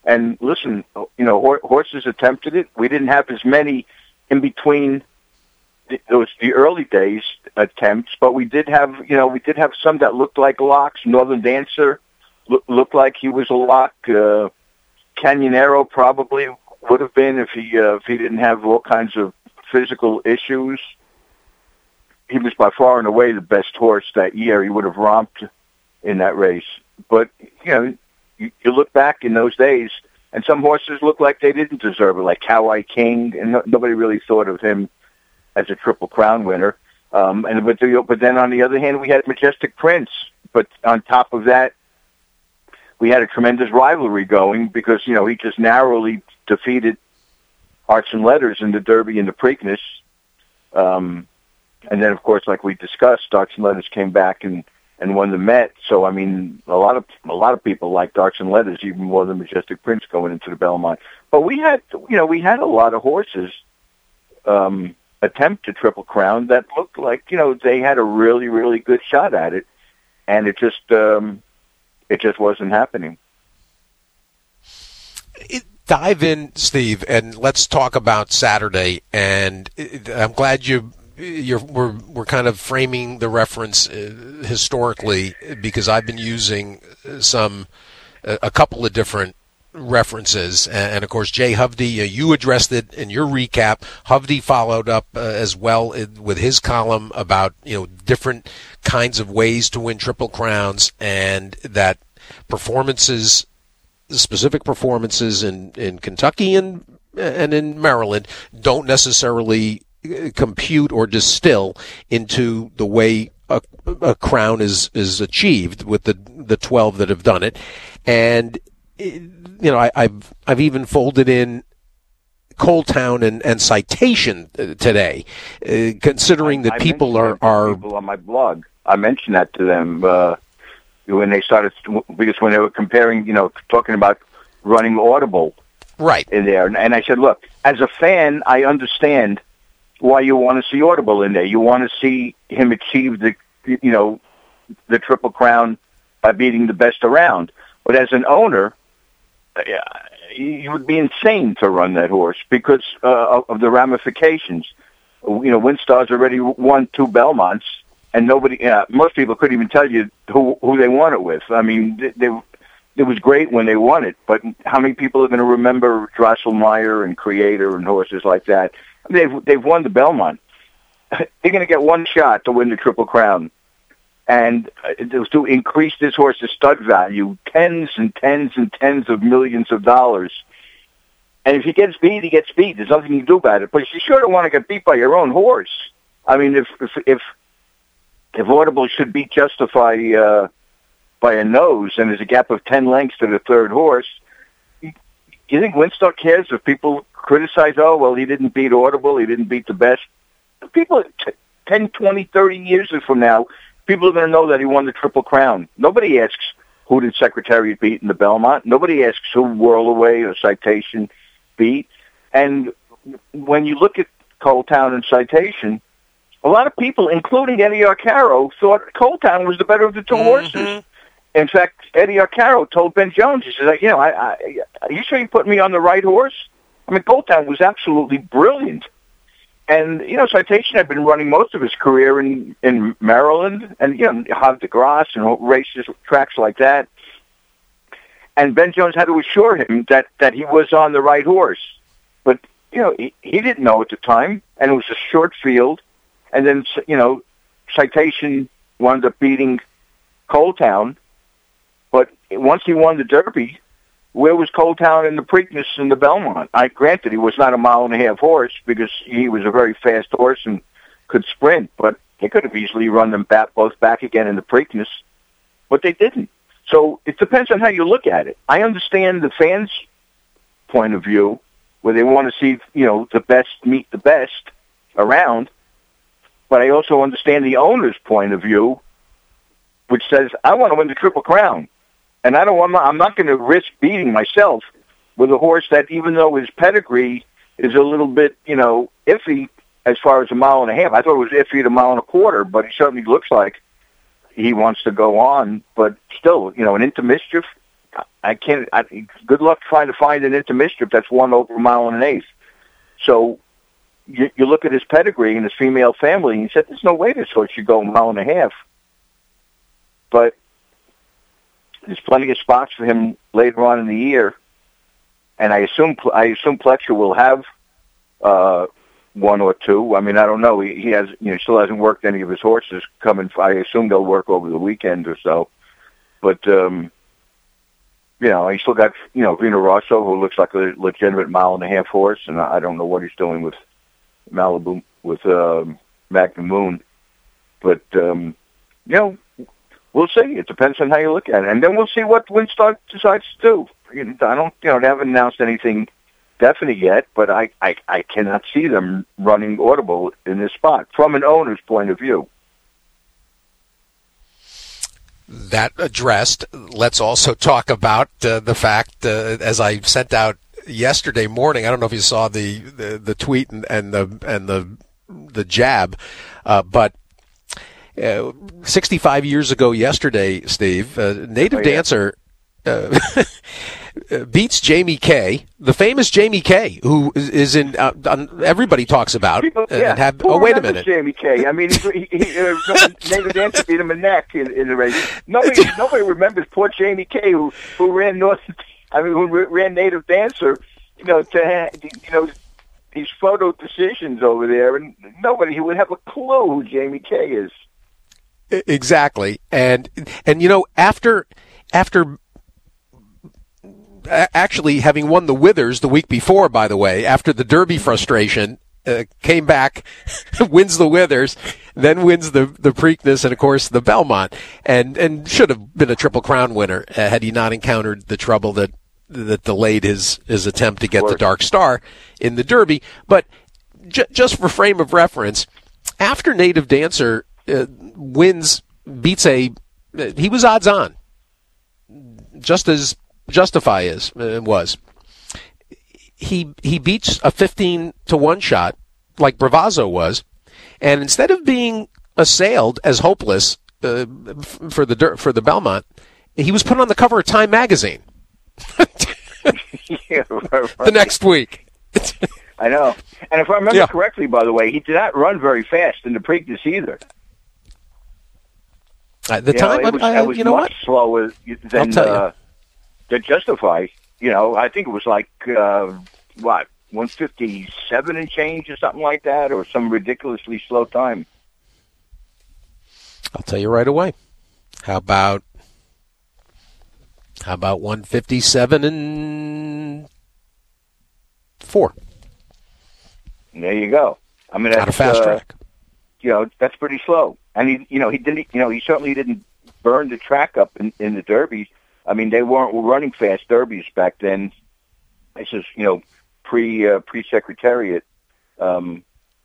And listen, you know, hor- horses attempted it. We didn't have as many in between the, those the early days attempts, but we did have, you know, we did have some that looked like locks. Northern Dancer lo- looked like he was a lock. Uh, Canyonero probably would have been if he uh, if he didn't have all kinds of physical issues. He was by far and away the best horse that year. He would have romped in that race. But, you know, you, you look back in those days, and some horses looked like they didn't deserve it, like Cow-Eye King, and no, nobody really thought of him as a Triple Crown winner. Um, and but, the, but then on the other hand, we had Majestic Prince. But on top of that, we had a tremendous rivalry going because, you know, he just narrowly defeated Arts and Letters in the Derby and the Preakness. Um, and then, of course, like we discussed, Arts and Letters came back and, and won the Met. So, I mean, a lot of a lot of people liked Arts and Letters even more than Majestic Prince going into the Belmont. But we had, you know, we had a lot of horses um, attempt to Triple Crown that looked like, you know, they had a really, really good shot at it, and it just um, it just wasn't happening. It, dive in, Steve, and let's talk about Saturday. And I'm glad you. You're, we're we're kind of framing the reference uh, historically, because I've been using some a, a couple of different references, and, and of course Jay Hovde, uh, you addressed it in your recap. Hovde followed up uh, as well in, with his column about, you know, different kinds of ways to win Triple Crowns, and that performances, specific performances in, in Kentucky and and in Maryland don't necessarily compute or distill into the way a, a crown is is achieved with the the twelve that have done it. And you know, I, I've I've even folded in Cold Town and, and Citation today, uh, considering that I, I people are are people on my blog. I mentioned that to them uh, when they started, because when they were comparing, you know, talking about running Audible, right in there, and, and I said, look, as a fan, I understand why you want to see Audible in there. You want to see him achieve the, you know, the Triple Crown by beating the best around. But as an owner, you would be insane to run that horse because uh, of the ramifications. You know, Winstar's already won two Belmonts, and nobody, uh, most people couldn't even tell you who who they won it with. I mean, they, they, it was great when they won it, but how many people are going to remember Drosselmeyer and Creator and horses like that? They've they've won the Belmont. They're going to get one shot to win the Triple Crown, and to increase this horse's stud value tens and tens and tens of millions of dollars. And if he gets beat, he gets beat. There's nothing you can do about it. But you sure don't want to get beat by your own horse. I mean, if if if, if Audible should beat Justify uh, by a nose, and there's a gap of ten lengths to the third horse, you think Winstar cares if people criticize, oh, well, he didn't beat Audible, he didn't beat the best? People, t- ten, twenty, thirty years from now, people are going to know that he won the Triple Crown. Nobody asks who did Secretariat beat in the Belmont. Nobody asks who Whirlaway or Citation beat. And when you look at Cold Town and Citation, a lot of people, including Eddie Arcaro, thought Cold Town was the better of the two mm-hmm. horses. In fact, Eddie Arcaro told Ben Jones, he said, you know, I, I, are you sure you put me on the right horse? I mean, Cold Town was absolutely brilliant. And, you know, Citation had been running most of his career in, in Maryland and, you know, Havre de Grace and races, tracks like that. And Ben Jones had to assure him that, that he was on the right horse. But, you know, he, he didn't know at the time, and it was a short field. And then, you know, Citation wound up beating Cold Town. But once he won the Derby, where was Cold Town in the Preakness and the Belmont? I granted he was not a mile and a half horse because he was a very fast horse and could sprint, but they could have easily run them back, both back again in the Preakness, but they didn't. So it depends on how you look at it. I understand the fans' point of view, where they want to see, you know, the best meet the best around, but I also understand the owner's point of view, which says, I want to win the Triple Crown. And I don't want, I'm not going to risk beating myself with a horse that, even though his pedigree is a little bit, you know, iffy as far as a mile and a half. I thought it was iffy at a mile and a quarter, but he certainly looks like he wants to go on. But still, you know, an Into Mischief I can't. I, good luck trying to find an intermistrip that's won over a mile and an eighth. So you, you look at his pedigree and his female family, and you said, "There's no way this horse should go a mile and a half." But there's plenty of spots for him later on in the year, and I assume I assume Pletcher will have uh, one or two. I mean, I don't know. He, he has, you know, still hasn't worked any of his horses coming. I assume they'll work over the weekend or so. But um, you know, he still got, you know, Vino Rosso, who looks like a legitimate mile and a half horse, and I don't know what he's doing with Malibu with um, Magnum Moon. But um, you know, we'll see. It depends on how you look at it, and then we'll see what Winstar decides to do. I don't, you know, they haven't announced anything definite yet, but I, I, I cannot see them running Audible in this spot from an owner's point of view. That addressed, let's also talk about uh, the fact, uh, as I sent out yesterday morning, I don't know if you saw the, the, the tweet and, and the and the the jab, uh, but uh, sixty-five years ago yesterday, Steve, uh, Native oh, yeah. Dancer uh, beats Jamie Kay, the famous Jamie Kay, who is in uh, everybody talks about. People, yeah. and have, Who oh, wait a minute. Jamie Kay. I mean, he, he, he, uh, Native Dancer beat him a neck in, in the race. Nobody, nobody remembers poor Jamie Kay, who who ran North. I mean, who ran Native Dancer. You know, to you know these photo decisions over there, and nobody would have a clue who Jamie Kay is. Exactly, and and you know after after. Actually, having won the Withers the week before, by the way, after the Derby frustration, uh, came back, wins the Withers, then wins the the Preakness, and of course the Belmont, and and should have been a Triple Crown winner uh, had he not encountered the trouble that that delayed his his attempt to get the Dark Star in the Derby. But j- just for frame of reference, after Native Dancer uh, wins, beats a, uh, he was odds on, just as Justify is uh, was. He he beats a fifteen to one shot like Bravazzo was, and instead of being assailed as hopeless uh, for the for the Belmont, he was put on the cover of Time magazine. yeah, right, right. The next week. I know, and if I remember yeah. correctly, by the way, he did not run very fast in the Preakness either. At the you time, know, it was, I, I, it was you know much what? slower than. I'll tell you. Uh, To Justify, you know, I think it was like, uh, what, one fifty-seven and change or something like that, or some ridiculously slow time. I'll tell you right away. How about, how about one fifty-seven and four? There you go. I mean, that's, not a fast uh, track. You know, that's pretty slow. And he, you know, he didn't, you know, he certainly didn't burn the track up in, in the Derby. I mean, they weren't running fast derbies back then. This is, you know, pre uh, pre Secretariat. Um,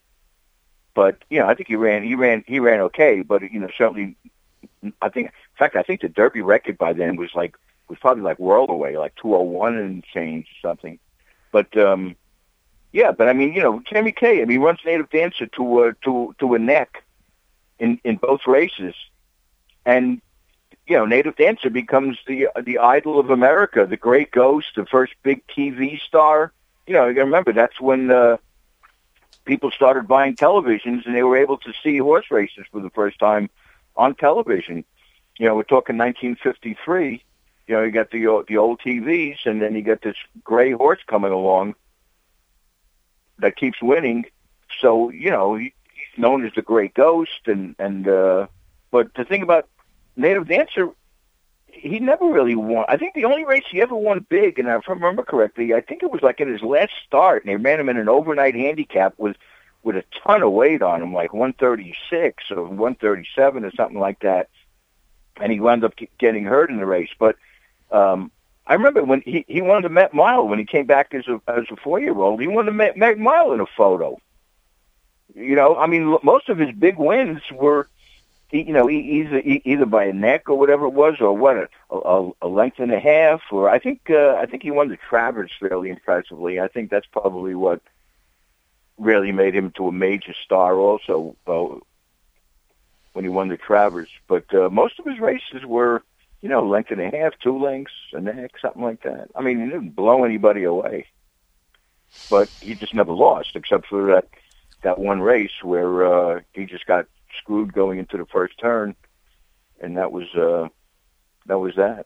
but you know, I think he ran he ran he ran okay. But you know, certainly, I think in fact, I think the Derby record by then was like was probably like world away, like two oh one and change or something. But um, yeah, but I mean, you know, Jamie Kay, I mean, he runs Native Dancer to uh, to to a neck in in both races, and. You know, Native Dancer becomes the the idol of America, the great ghost, the first big T V star. You know, you got to remember that's when uh, people started buying televisions and they were able to see horse races for the first time on television. You know, we're talking nineteen fifty-three. You know, you got the the old T Vs, and then you got this gray horse coming along that keeps winning. So you know, he's known as the great ghost, and and uh, but the thing about Native Dancer, he never really won. I think the only race he ever won big, and if I remember correctly, I think it was like in his last start, and they ran him in an overnight handicap with with a ton of weight on him, like one thirty-six or one thirty-seven or something like that, and he wound up getting hurt in the race. But um, I remember when he, he won the Met Mile when he came back as a as a four-year-old. He won the Met, Met Mile in a photo. You know, I mean, most of his big wins were, you know, either either by a neck or whatever it was, or what a, a, a length and a half, or I think uh, I think he won the Travers fairly impressively. I think that's probably what really made him to a major star. Also, uh, when he won the Travers, but uh, most of his races were you know, length and a half, two lengths, a neck, something like that. I mean, he didn't blow anybody away. But he just never lost, except for that, that one race where uh, he just got screwed going into the first turn, and that was uh, that was that.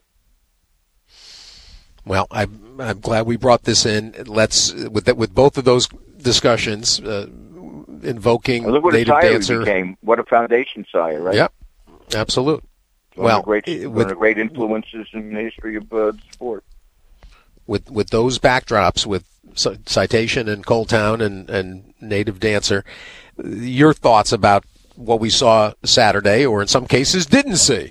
Well, I'm, I'm glad we brought this in. Let's with that, with both of those discussions, uh, invoking look what native a sire dancer. He became. What a foundation sire, right? Yep, absolute. One well, of the great, one with, of the great influences in the history of uh, the sport. With with those backdrops, with Citation and Coal Town and, and Native Dancer, your thoughts about what we saw Saturday, or in some cases didn't see?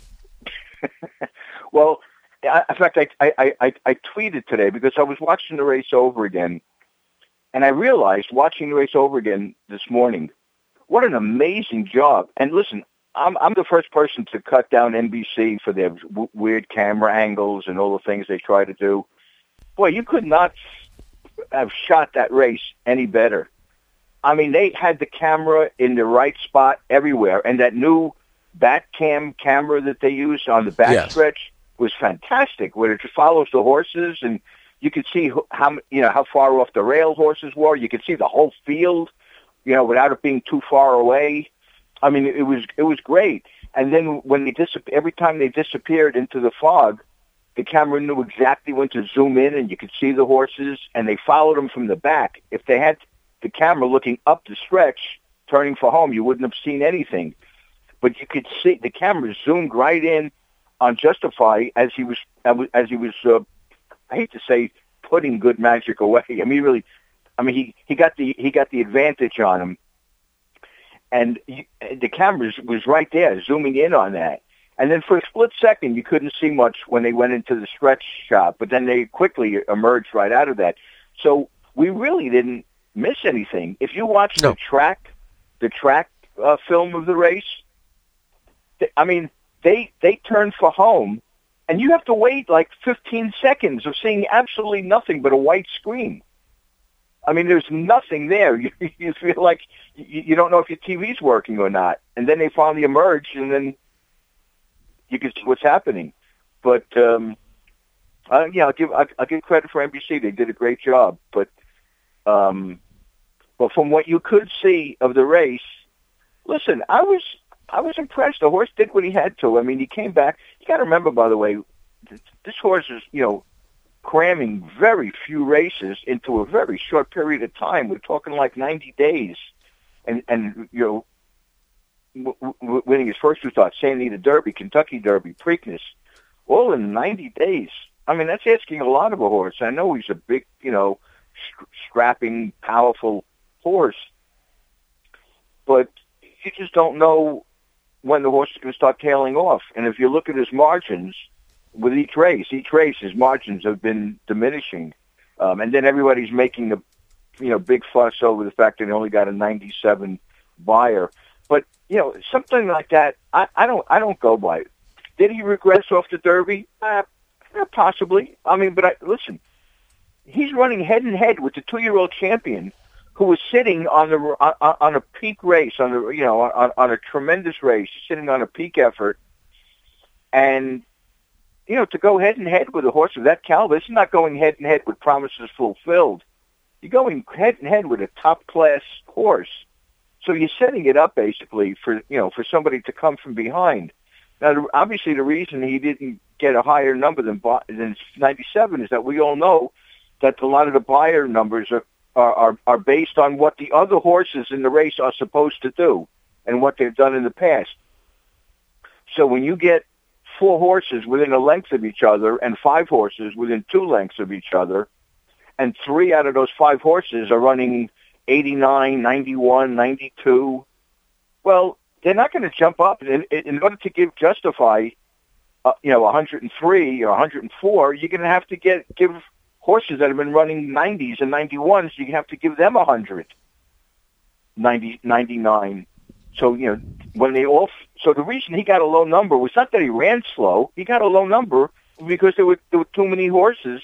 Well, I, in fact, I, I, I, I tweeted today because I was watching the race over again, and I realized watching the race over again this morning, what an amazing job. And listen, I'm, I'm the first person to cut down N B C for their w- weird camera angles and all the things they try to do. Boy, you could not have shot that race any better. I mean, they had the camera in the right spot everywhere, and that new Batcam camera that they use on the backstretch yes. was fantastic, where it follows the horses, and you could see how you know how far off the rail horses were. You could see the whole field, you know, without it being too far away. I mean, it was it was great. And then when they dis- every time they disappeared into the fog, the camera knew exactly when to zoom in, and you could see the horses, and they followed them from the back. If they had the camera looking up the stretch, turning for home, you wouldn't have seen anything. But you could see the camera zoomed right in on Justify as he was as he was. Uh, I hate to say putting Good Magic away. I mean, really, I mean he, he got the he got the advantage on him, and he, the camera was right there, zooming in on that. And then for a split second, you couldn't see much when they went into the stretch shot, but then they quickly emerged right out of that. So we really didn't miss anything. If you watch no. the track, the track uh, film of the race, th- I mean, they they turned for home, and you have to wait like fifteen seconds of seeing absolutely nothing but a white screen. I mean, there's nothing there. You, you feel like you, you don't know if your T V's working or not. And then they finally emerge, and then you can see what's happening. But um, uh, yeah, I'll give I'll, I'll give credit for N B C. They did a great job. But um, but from what you could see of the race, listen, I was I was impressed. The horse did what he had to. I mean, he came back. You got to remember, by the way, this, this horse is you know cramming very few races into a very short period of time. We're talking like ninety days, and and you know. W- w- winning his first two starts, Santa Anita Derby, Kentucky Derby, Preakness, all in ninety days. I mean, that's asking a lot of a horse. I know he's a big, you know, sh- strapping, powerful horse, but you just don't know when the horse is going to start tailing off. And if you look at his margins with each race, each race, his margins have been diminishing. Um, and then everybody's making a, you know, big fuss over the fact that he only got a ninety-seven buyer. But you know, something like that, I, I don't, I don't go by it. Did he regress off the Derby? Uh, possibly. I mean, but I, listen, he's running head and head with the two-year-old champion, who was sitting on the on, on a peak race, on the you know, on, on a tremendous race, sitting on a peak effort, and you know, to go head and head with a horse of that caliber, this is not going head and head with promises fulfilled. You're going head and head with a top-class horse. So you're setting it up basically for you know for somebody to come from behind. Now, obviously, the reason he didn't get a higher number than than ninety-seven is that we all know that a lot of the buyer numbers are are, are are based on what the other horses in the race are supposed to do and what they've done in the past. So when you get four horses within a length of each other and five horses within two lengths of each other, and three out of those five horses are running eighty-nine, ninety-one, ninety-two. Well, they're not going to jump up. In, in order to give Justify, uh, you know, one hundred three or one hundred four, you're going to have to get give horses that have been running nineties and ninety-ones, you have to give them one hundred, ninety, ninety-nine. So, you know, when they all, so the reason he got a low number was not that he ran slow. He got a low number because there were, there were too many horses,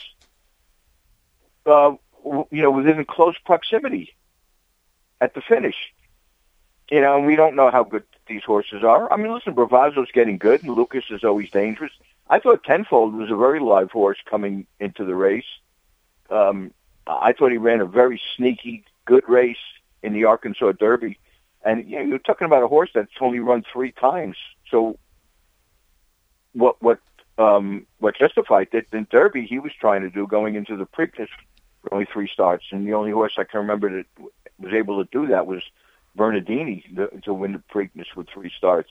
uh, you know, within close proximity at the finish. You know, and we don't know how good these horses are. I mean, listen, Bravazzo's getting good, and Lucas is always dangerous. I thought Tenfold was a very live horse coming into the race. Um, I thought he ran a very sneaky, good race in the Arkansas Derby. And you know, you're talking about a horse that's only run three times. So what what um, what Justified did in Derby, he was trying to do going into the Preakness for only three starts. And the only horse I can remember that was able to do that was Bernardini to, to win the Preakness with three starts.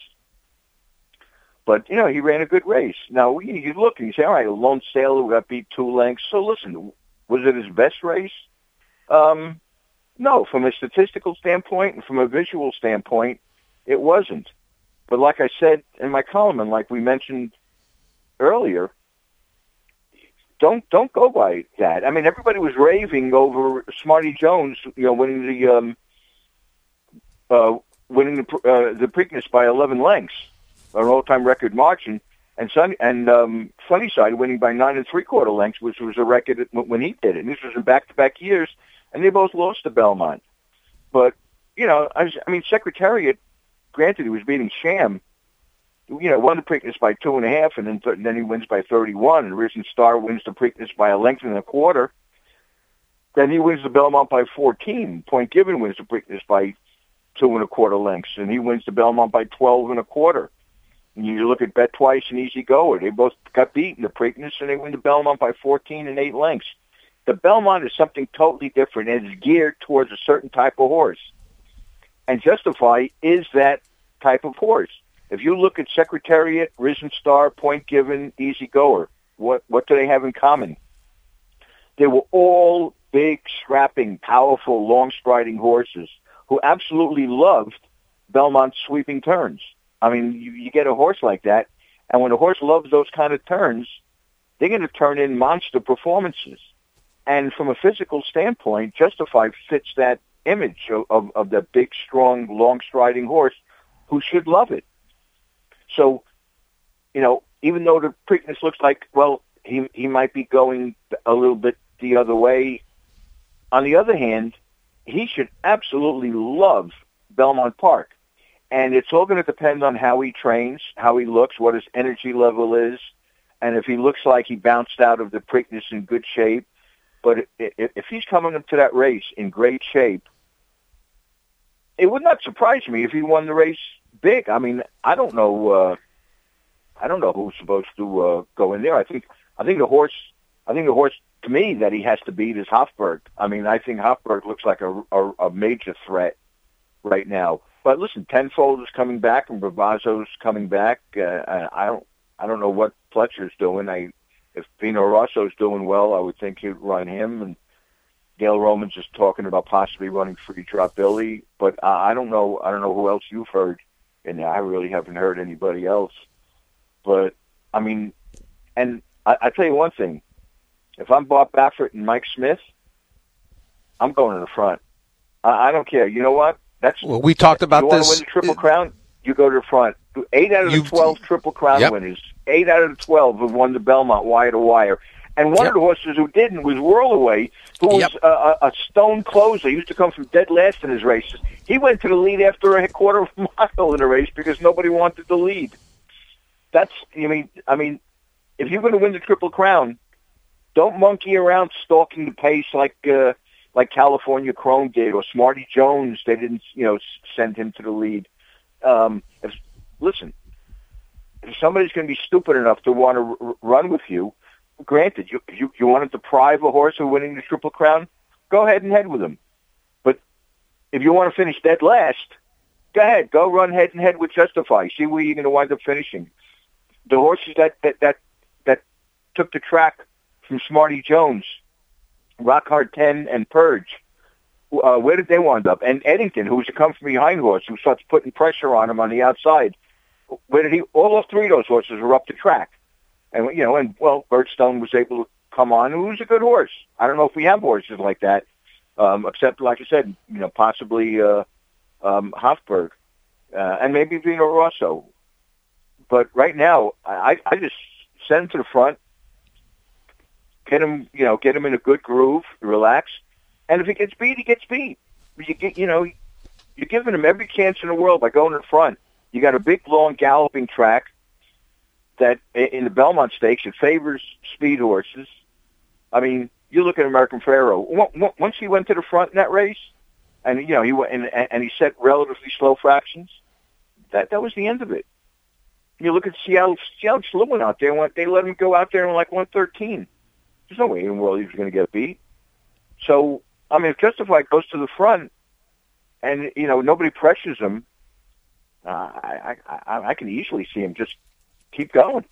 But, you know, he ran a good race. Now, you, you look and you say, all right, Lone Sailor got beat two lengths. So, listen, was it his best race? Um, no, from a statistical standpoint and from a visual standpoint, it wasn't. But like I said in my column, and like we mentioned earlier, don't don't go by that. I mean, everybody was raving over Smarty Jones, you know, winning the um, uh, winning the uh, the Preakness by eleven lengths, an all-time record margin, and Sun and um, Sunnyside winning by nine and three quarter lengths, which was a record when he did it. And this was in back-to-back years, and they both lost to Belmont. But you know, I, was, I mean, Secretariat, granted, he was beating Sham. You know, won the Preakness by two and a half, and then th- and then he wins by thirty-one. And Risen Star wins the Preakness by a length and a quarter. Then he wins the Belmont by fourteen. Point Given wins the Preakness by two and a quarter lengths, and he wins the Belmont by twelve and a quarter. And you look at Bet Twice and Easy Goer; they both got beat in the Preakness, and they win the Belmont by fourteen and eight lengths. The Belmont is something totally different, and it's geared towards a certain type of horse. And Justify is that type of horse. If you look at Secretariat, Risen Star, Point Given, Easy Goer, what what do they have in common? They were all big, strapping, powerful, long-striding horses who absolutely loved Belmont's sweeping turns. I mean, you, you get a horse like that, and when a horse loves those kind of turns, they're going to turn in monster performances. And from a physical standpoint, Justify fits that image of, of, of the big, strong, long-striding horse who should love it. So, you know, even though the Preakness looks like, well, he he might be going a little bit the other way, on the other hand, he should absolutely love Belmont Park. And it's all going to depend on how he trains, how he looks, what his energy level is, and if he looks like he bounced out of the Preakness in good shape. But if he's coming into that race in great shape, it would not surprise me if he won the race big. I mean, I don't know. Uh, I don't know who's supposed to uh, go in there. I think. I think the horse. I think the horse to me that he has to beat is Hofburg. I mean, I think Hofburg looks like a, a, a major threat right now. But listen, Tenfold is coming back and Bravazzo's coming back. Uh, I don't. I don't know what Fletcher's doing. I. If Vino Rosso's doing well, I would think he'd run him. And Gail Roman's just talking about possibly running Free Drop Billy. But uh, I don't know. I don't know who else you've heard. And I really haven't heard anybody else. But, I mean, and I, I tell you one thing. If I'm Bob Baffert and Mike Smith, I'm going to the front. I, I don't care. You know what? That's well, we talked about you this. You want to win the Triple Crown? You go to the front. Eight out of the twelve Triple Crown yep. winners, eight out of the twelve have won the Belmont wire to wire. And one yep. of the horses who didn't was Whirlaway, who was yep. a, a stone closer. He used to come from dead last in his races. He went to the lead after a quarter of a mile in the race because nobody wanted the lead. That's, I mean, I mean, if you're going to win the Triple Crown, don't monkey around stalking the pace like uh, like California Chrome did or Smarty Jones. They didn't, you know, send him to the lead. Um, if, listen, if somebody's going to be stupid enough to want to r- run with you, granted, you, you you want to deprive a horse of winning the Triple Crown, go ahead and head with him. But if you want to finish dead last, go ahead, go run head and head with Justify. See where you're going to wind up finishing. The horses that that that, that took the track from Smarty Jones, Rock Hard ten and Purge, uh, where did they wind up? And Eddington, who was a come from behind horse, who starts putting pressure on him on the outside. Where did he? All of three of those horses were up the track. And, you know, and, well, Birdstone was able to come on, who was a good horse. I don't know if we have horses like that, um, except, like I said, you know, possibly uh, um, Hofburg, uh, and maybe Vino Rosso. But right now, I, I just send him to the front, get him, you know, get him in a good groove, relax, and if he gets beat, he gets beat. You get, you know, You're giving him every chance in the world by going in front. You got a big, long galloping track that in the Belmont Stakes, it favors speed horses. I mean, you look at American Pharoah. Once he went to the front in that race, and you know he went and, and he set relatively slow fractions, that that was the end of it. You look at Seattle. Seattle Slew went out there and went, they let him go out there in like one thirteen. There's no way in the world he was going to get beat. So I mean, if Justified goes to the front, and you know nobody pressures him, uh, I, I I can easily see him just keep going.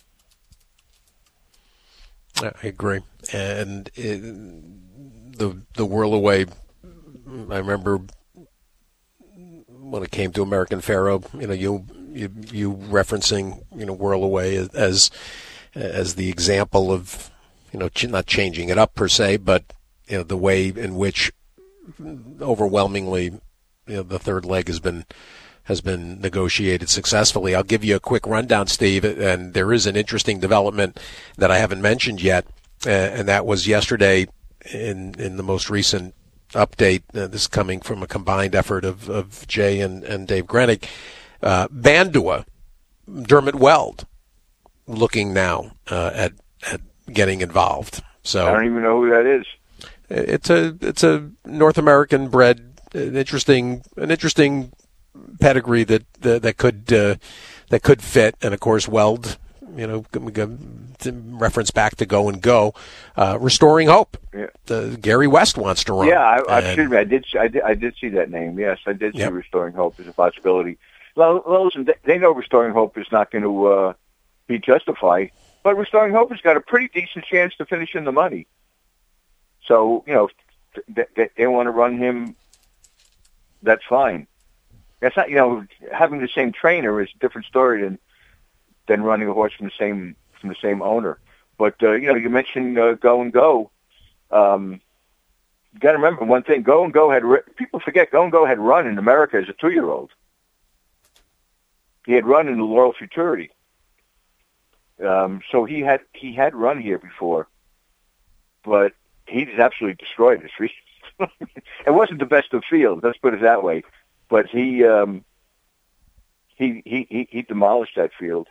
I agree, and it, the the whirl away. I remember when it came to American Pharoah. You know, you you, you referencing you know whirl away as as the example of you know not changing it up per se, but you know the way in which overwhelmingly you know the third leg has been. has been negotiated successfully. I'll give you a quick rundown, Steve, and there is an interesting development that I haven't mentioned yet, uh, and that was yesterday in in the most recent update. Uh, this is coming from a combined effort of, of Jay and, and Dave Grenick. Uh, Bandua, Dermot Weld, looking now uh, at at getting involved. So I don't even know who that is. It's a it's a North American bred, an interesting an interesting. pedigree that that, that could uh, that could fit, and of course Weld, you know, reference back to Go and Go, uh, Restoring Hope. Yeah. The Gary West wants to run. Yeah, I, I, and, excuse me, I did, I did, I did see that name. Yes, I did see yep. Restoring Hope as a possibility. Well, listen, they know Restoring Hope is not going to uh, be Justified, but Restoring Hope has got a pretty decent chance to finish in the money. So you know, they, they want to run him. That's fine. That's not, you know, having the same trainer is a different story than than running a horse from the same from the same owner. But uh, you know, you mentioned uh, Go and Go. Um, you got to remember one thing: Go and Go had people forget Go and Go had run in America as a two-year-old. He had run in the Laurel Futurity, um, so he had he had run here before, but he just absolutely destroyed this race. It wasn't the best of field. Let's put it that way. But he, um, he he he he demolished that field.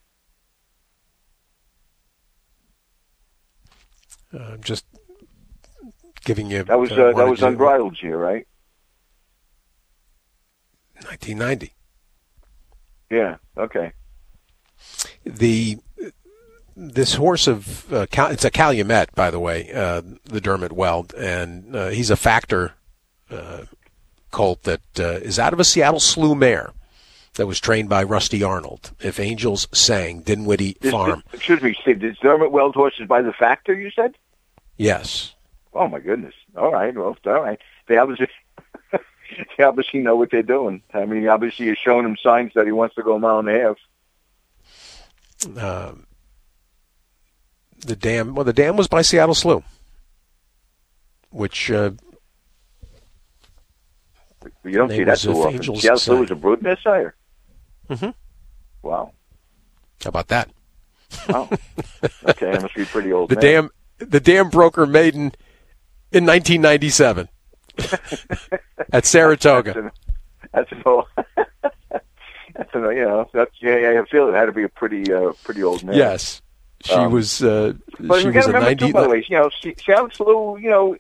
Uh, just giving you that was uh, that was Unbridled year, right? nineteen ninety. Yeah. Okay. The this horse of uh, Cal, it's a Calumet, by the way, uh, the Dermot Weld, and uh, he's a factor. Uh, colt that uh, is out of a Seattle Slew mare that was trained by Rusty Arnold. If Angels Sang, Dinwiddie this, Farm. This, excuse me, Steve, this Dermot Weld horse is by the factor, you said? Yes. Oh, my goodness. All right, well, all right. They obviously, they obviously know what they're doing. I mean, obviously he's showing him signs that he wants to go a mile and a half. Uh, the dam, well, the dam was by Seattle Slew, which... Uh, You don't see that too often. Seattle Slew was a broodmare sire. Mm-hmm. Wow. How about that? Wow. Okay, I must be pretty old. The man. dam, the dam broker maiden in nineteen ninety-seven at Saratoga. That's an old. That's an, you know. That's yeah. I feel it had to be a pretty, uh, pretty old man. Yes, she um, was. Uh, but she you was got to a remember ninety. Too, by the way, you know, Seattle Slew, you know.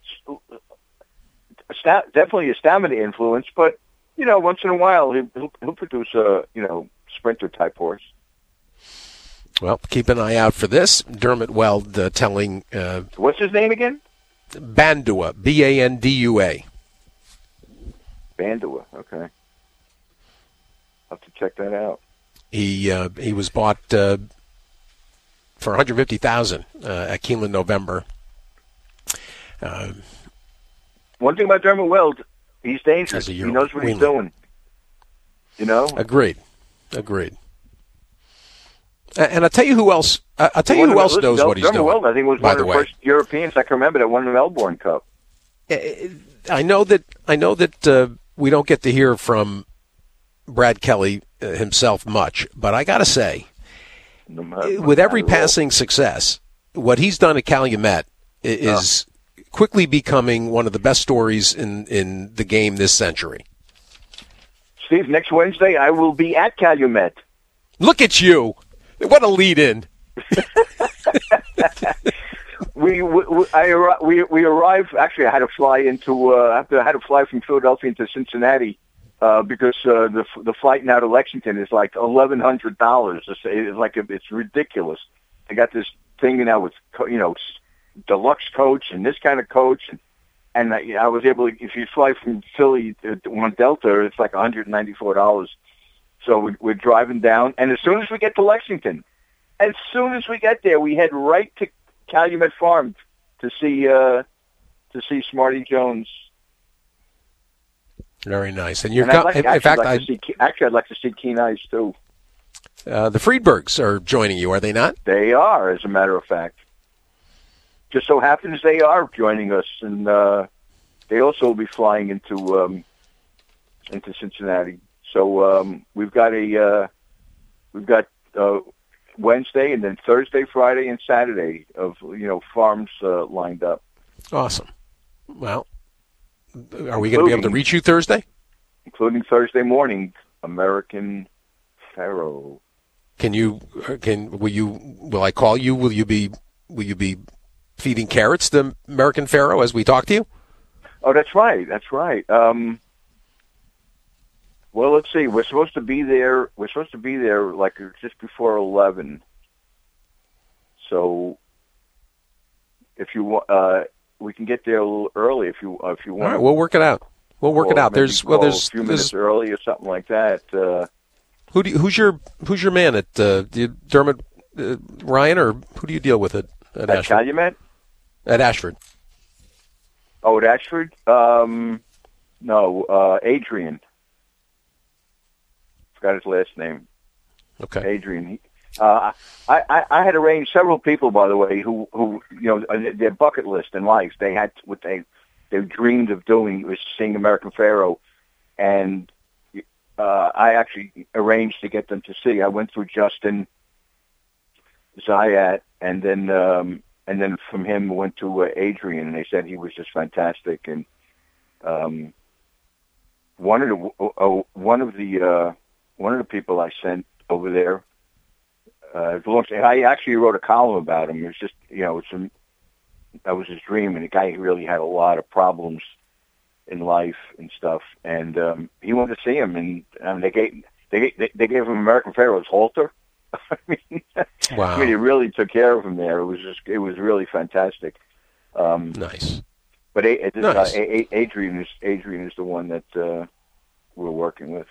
Sta- definitely a stamina influence, but you know, once in a while he'll, he'll, he'll produce a you know sprinter type horse. Well, keep an eye out for this. Dermot Weld uh, telling. Uh, What's his name again? Bandua, B A N D U A. Bandua, okay. I'll have to check that out. He uh, he was bought uh, for one hundred fifty thousand dollars uh, at Keeneland November. Uh, One thing about Dermot Weld, he's dangerous. He knows what he's doing. You know? Agreed. Agreed. And I'll tell you who else. I'll tell you who else knows what he's doing. Dermot Weld, I think, was one of the first Europeans I can remember that won the Melbourne Cup. I know that. I know that uh, we don't get to hear from Brad Kelly uh, himself much, but I got to say, no matter, with every passing success, what he's done at Calumet is. Uh. quickly becoming one of the best stories in, in the game this century. Steve, next Wednesday I will be at Calumet. Look at you! What a lead-in. we, we, I, arri- we, we arrived, actually I had to fly into, uh, after I had to fly from Philadelphia into Cincinnati, uh, because, uh, the, the flight now to Lexington is like eleven hundred dollars. It's, it's like, it's ridiculous. They got this thing now with, you know, deluxe coach and this kind of coach. And, and I, I was able to, if you fly from Philly to one Delta, it's like one hundred ninety-four dollars. So we, we're driving down. And as soon as we get to Lexington, as soon as we get there, we head right to Calumet Farm to see, uh, to see Smarty Jones. Very nice. And you're, and like, in, in actually, fact, like I, see, actually, I'd like to see Keen Eyes too. Uh, the Friedbergs are joining you, are they not? They are, as a matter of fact. Just so happens they are joining us, and uh, they also will be flying into um, into Cincinnati. So um, we've got a uh, we've got uh, Wednesday, and then Thursday, Friday, and Saturday of you know farms uh, lined up. Awesome. Well, are we going to be able to reach you Thursday? Including Thursday morning, American Pharaoh. Can you? Can will you? Will I call you? Will you be? Will you be feeding carrots to American Pharaoh as we talk to you? Oh, that's right. That's right. Um, well, let's see. We're supposed to be there. We're supposed to be there like just before eleven. So, if you want, uh, we can get there a little early if you uh, if you want. All right, we'll work it out. We'll work it out. There's well, there's a few minutes early or something like that. Uh, who do you, who's your who's your man at uh, do you, Dermot uh, Ryan, or who do you deal with at at, at Ashford? Calumet? At Ashford. Oh, at Ashford? Um, no, uh, Adrian. Forgot his last name. Okay. Adrian. Uh, I, I, I had arranged several people, by the way, who, who you know, their bucket list in life, they had what they they dreamed of doing was seeing American Pharaoh, and uh, I actually arranged to get them to see. I went through Justin Zayat, and then um, and then from him went to uh, Adrian, and they said he was just fantastic. And um, one of the uh, one of the uh, one of the people I sent over there. Uh, I actually wrote a column about him. It was just, you know, it's a, that was his dream, and the guy really had a lot of problems in life and stuff. And um, he wanted to see him, and um, they gave they they, they gave him American Pharaoh's halter. I mean, wow! I mean, he really took care of him there. It was just, it was really fantastic. Um, nice. But a, a, nice. Uh, a, Adrian is Adrian is the one that uh, we're working with.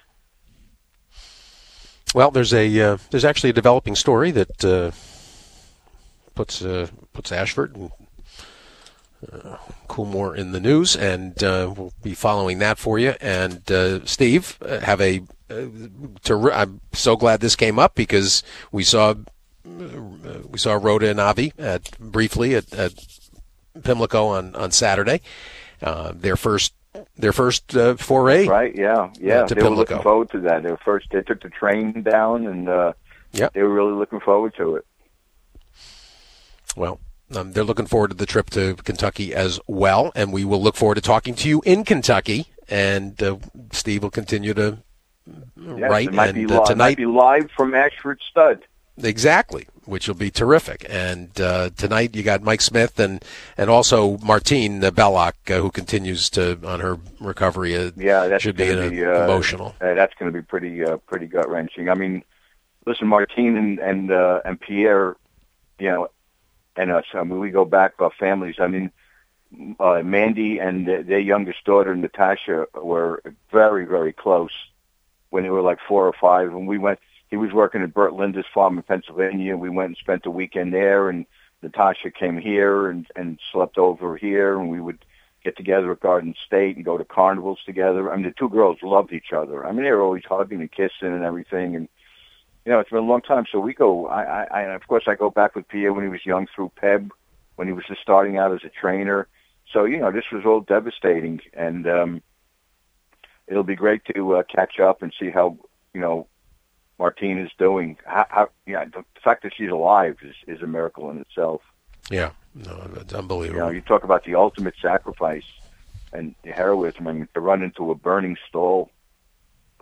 Well, there's a uh, there's actually a developing story that uh, puts uh, puts Ashford and uh, Coolmore in the news, and uh, we'll be following that for you. And uh, Steve, uh, have a uh, to, I'm so glad this came up because we saw uh, we saw Rhoda and Avi at briefly at, at Pimlico on on Saturday. Uh, their first. Their first uh, foray, right? Yeah, yeah. Uh, to they Pimlico. were looking forward to that. They were first. They took the train down, and uh, yeah, they were really looking forward to it. Well, um, they're looking forward to the trip to Kentucky as well, and we will look forward to talking to you in Kentucky. And uh, Steve will continue to yes, write. It might and be uh, li- tonight, might be live from Ashford Stud. Exactly, which will be terrific. And uh, tonight you got Mike Smith and and also Martine Belloc, uh, who continues to on her recovery. Uh, yeah, that should be, gonna uh, be uh, emotional. Uh, that's going to be pretty uh, pretty gut wrenching. I mean, listen, Martine and and, uh, and Pierre, you know, and us. I mean, we go back our families. I mean, uh, Mandy and their youngest daughter Natasha were very very close when they were like four or five, and we went. He was working at Bert Linda's farm in Pennsylvania. We went and spent the weekend there, and Natasha came here and, and slept over here, and we would get together at Garden State and go to carnivals together. I mean, the two girls loved each other. I mean, they were always hugging and kissing and everything, and, you know, it's been a long time. So we go, I, I, I of course, I go back with Pierre when he was young through P E B, when he was just starting out as a trainer. So, you know, this was all devastating, and um, it'll be great to uh, catch up and see how, you know, Martine is doing. How, how yeah, the fact that she's alive is, is a miracle in itself. Yeah, no, it's unbelievable. You know, you talk about the ultimate sacrifice and the heroism. I mean, to run into a burning stall,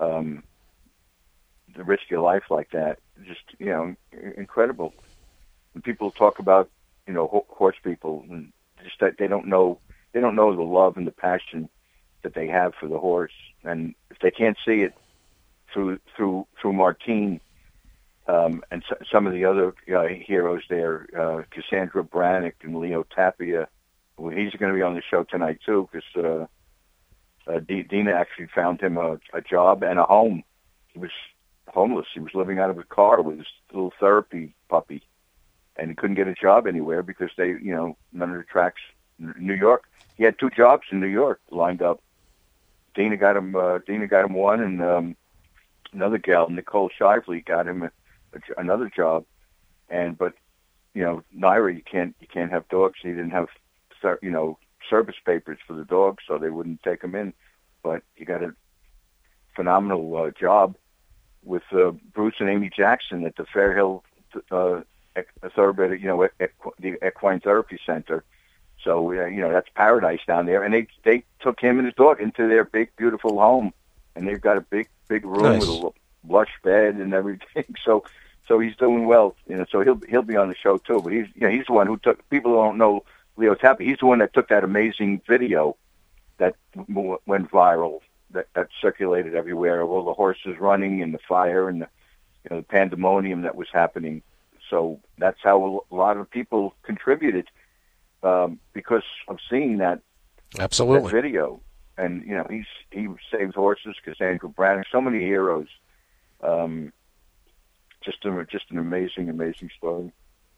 um, the risk your life like that. Just, you know, incredible. And people talk about, you know, ho- horse people, and just that they don't know, they don't know the love and the passion that they have for the horse. And if they can't see it through through through Martine um, and so, some of the other uh, heroes there, uh, Cassandra Brannick and Leo Tapia, well, he's going to be on the show tonight too, because uh, uh, D- Dina actually found him a, a job and a home. He was homeless. He was living out of a car with his little therapy puppy, and he couldn't get a job anywhere because they, you know, none of the tracks in New York. He had two jobs in New York lined up. Dina got him. Uh, Dina got him one, and um, another gal, Nicole Shively, got him a, a, another job. And but you know, Naira, you can't you can't have dogs. He didn't have, you know, service papers for the dogs, so they wouldn't take him in. But he got a phenomenal uh, job with uh, Bruce and Amy Jackson at the Fairhill uh, Thoroughbred, you know, the Equine Therapy Center. So, uh, you know, that's paradise down there. And they they took him and his dog into their big, beautiful home. And they've got a big, big room Nice. with a lush bed and everything. So so he's doing well. You know, so he'll he'll be on the show, too. But he's, you know, he's the one who took, people who don't know Leo Tapia, he's the one that took that amazing video that w- went viral, that, that circulated everywhere, of all the horses running and the fire and the, you know, the pandemonium that was happening. So that's how a lot of people contributed. Um, because of seeing that, Absolutely. that video. And, you know, he's he saved horses, Cassandra Brannick, so many heroes. Um, just, a, just an amazing, amazing story.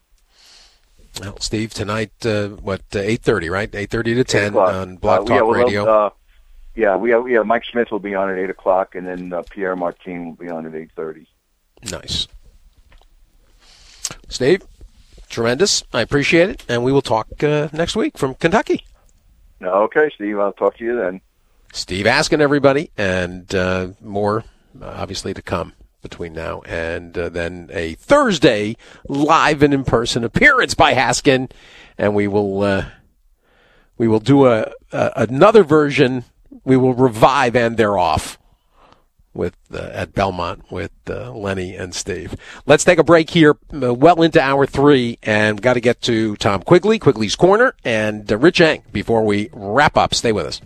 Well, Steve, tonight, uh, what, uh, eight thirty, right? eight thirty to ten on Block uh, Talk yeah, we'll, Radio. Uh, yeah, we have, yeah, Mike Smith will be on at eight o'clock, and then uh, Pierre Martin will be on at eight thirty. Nice. Steve? Tremendous. I appreciate it. And we will talk uh, next week from Kentucky. Okay, Steve. I'll talk to you then. Steve Askin, everybody. And uh, more, uh, obviously, to come between now and uh, then a Thursday live and in-person appearance by Haskin. And we will uh, we will do a, a another version. We will revive And They're Off with uh, at Belmont with uh, Lenny and Steve. Let's take a break here, uh, well into hour three, and got to get to Tom Quigley, Quigley's Corner, and uh, Rich Eng before we wrap up. Stay with us.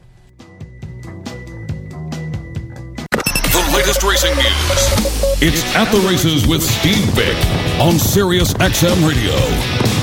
The latest racing news. It's At the Races with Steve Vick on Sirius X M Radio.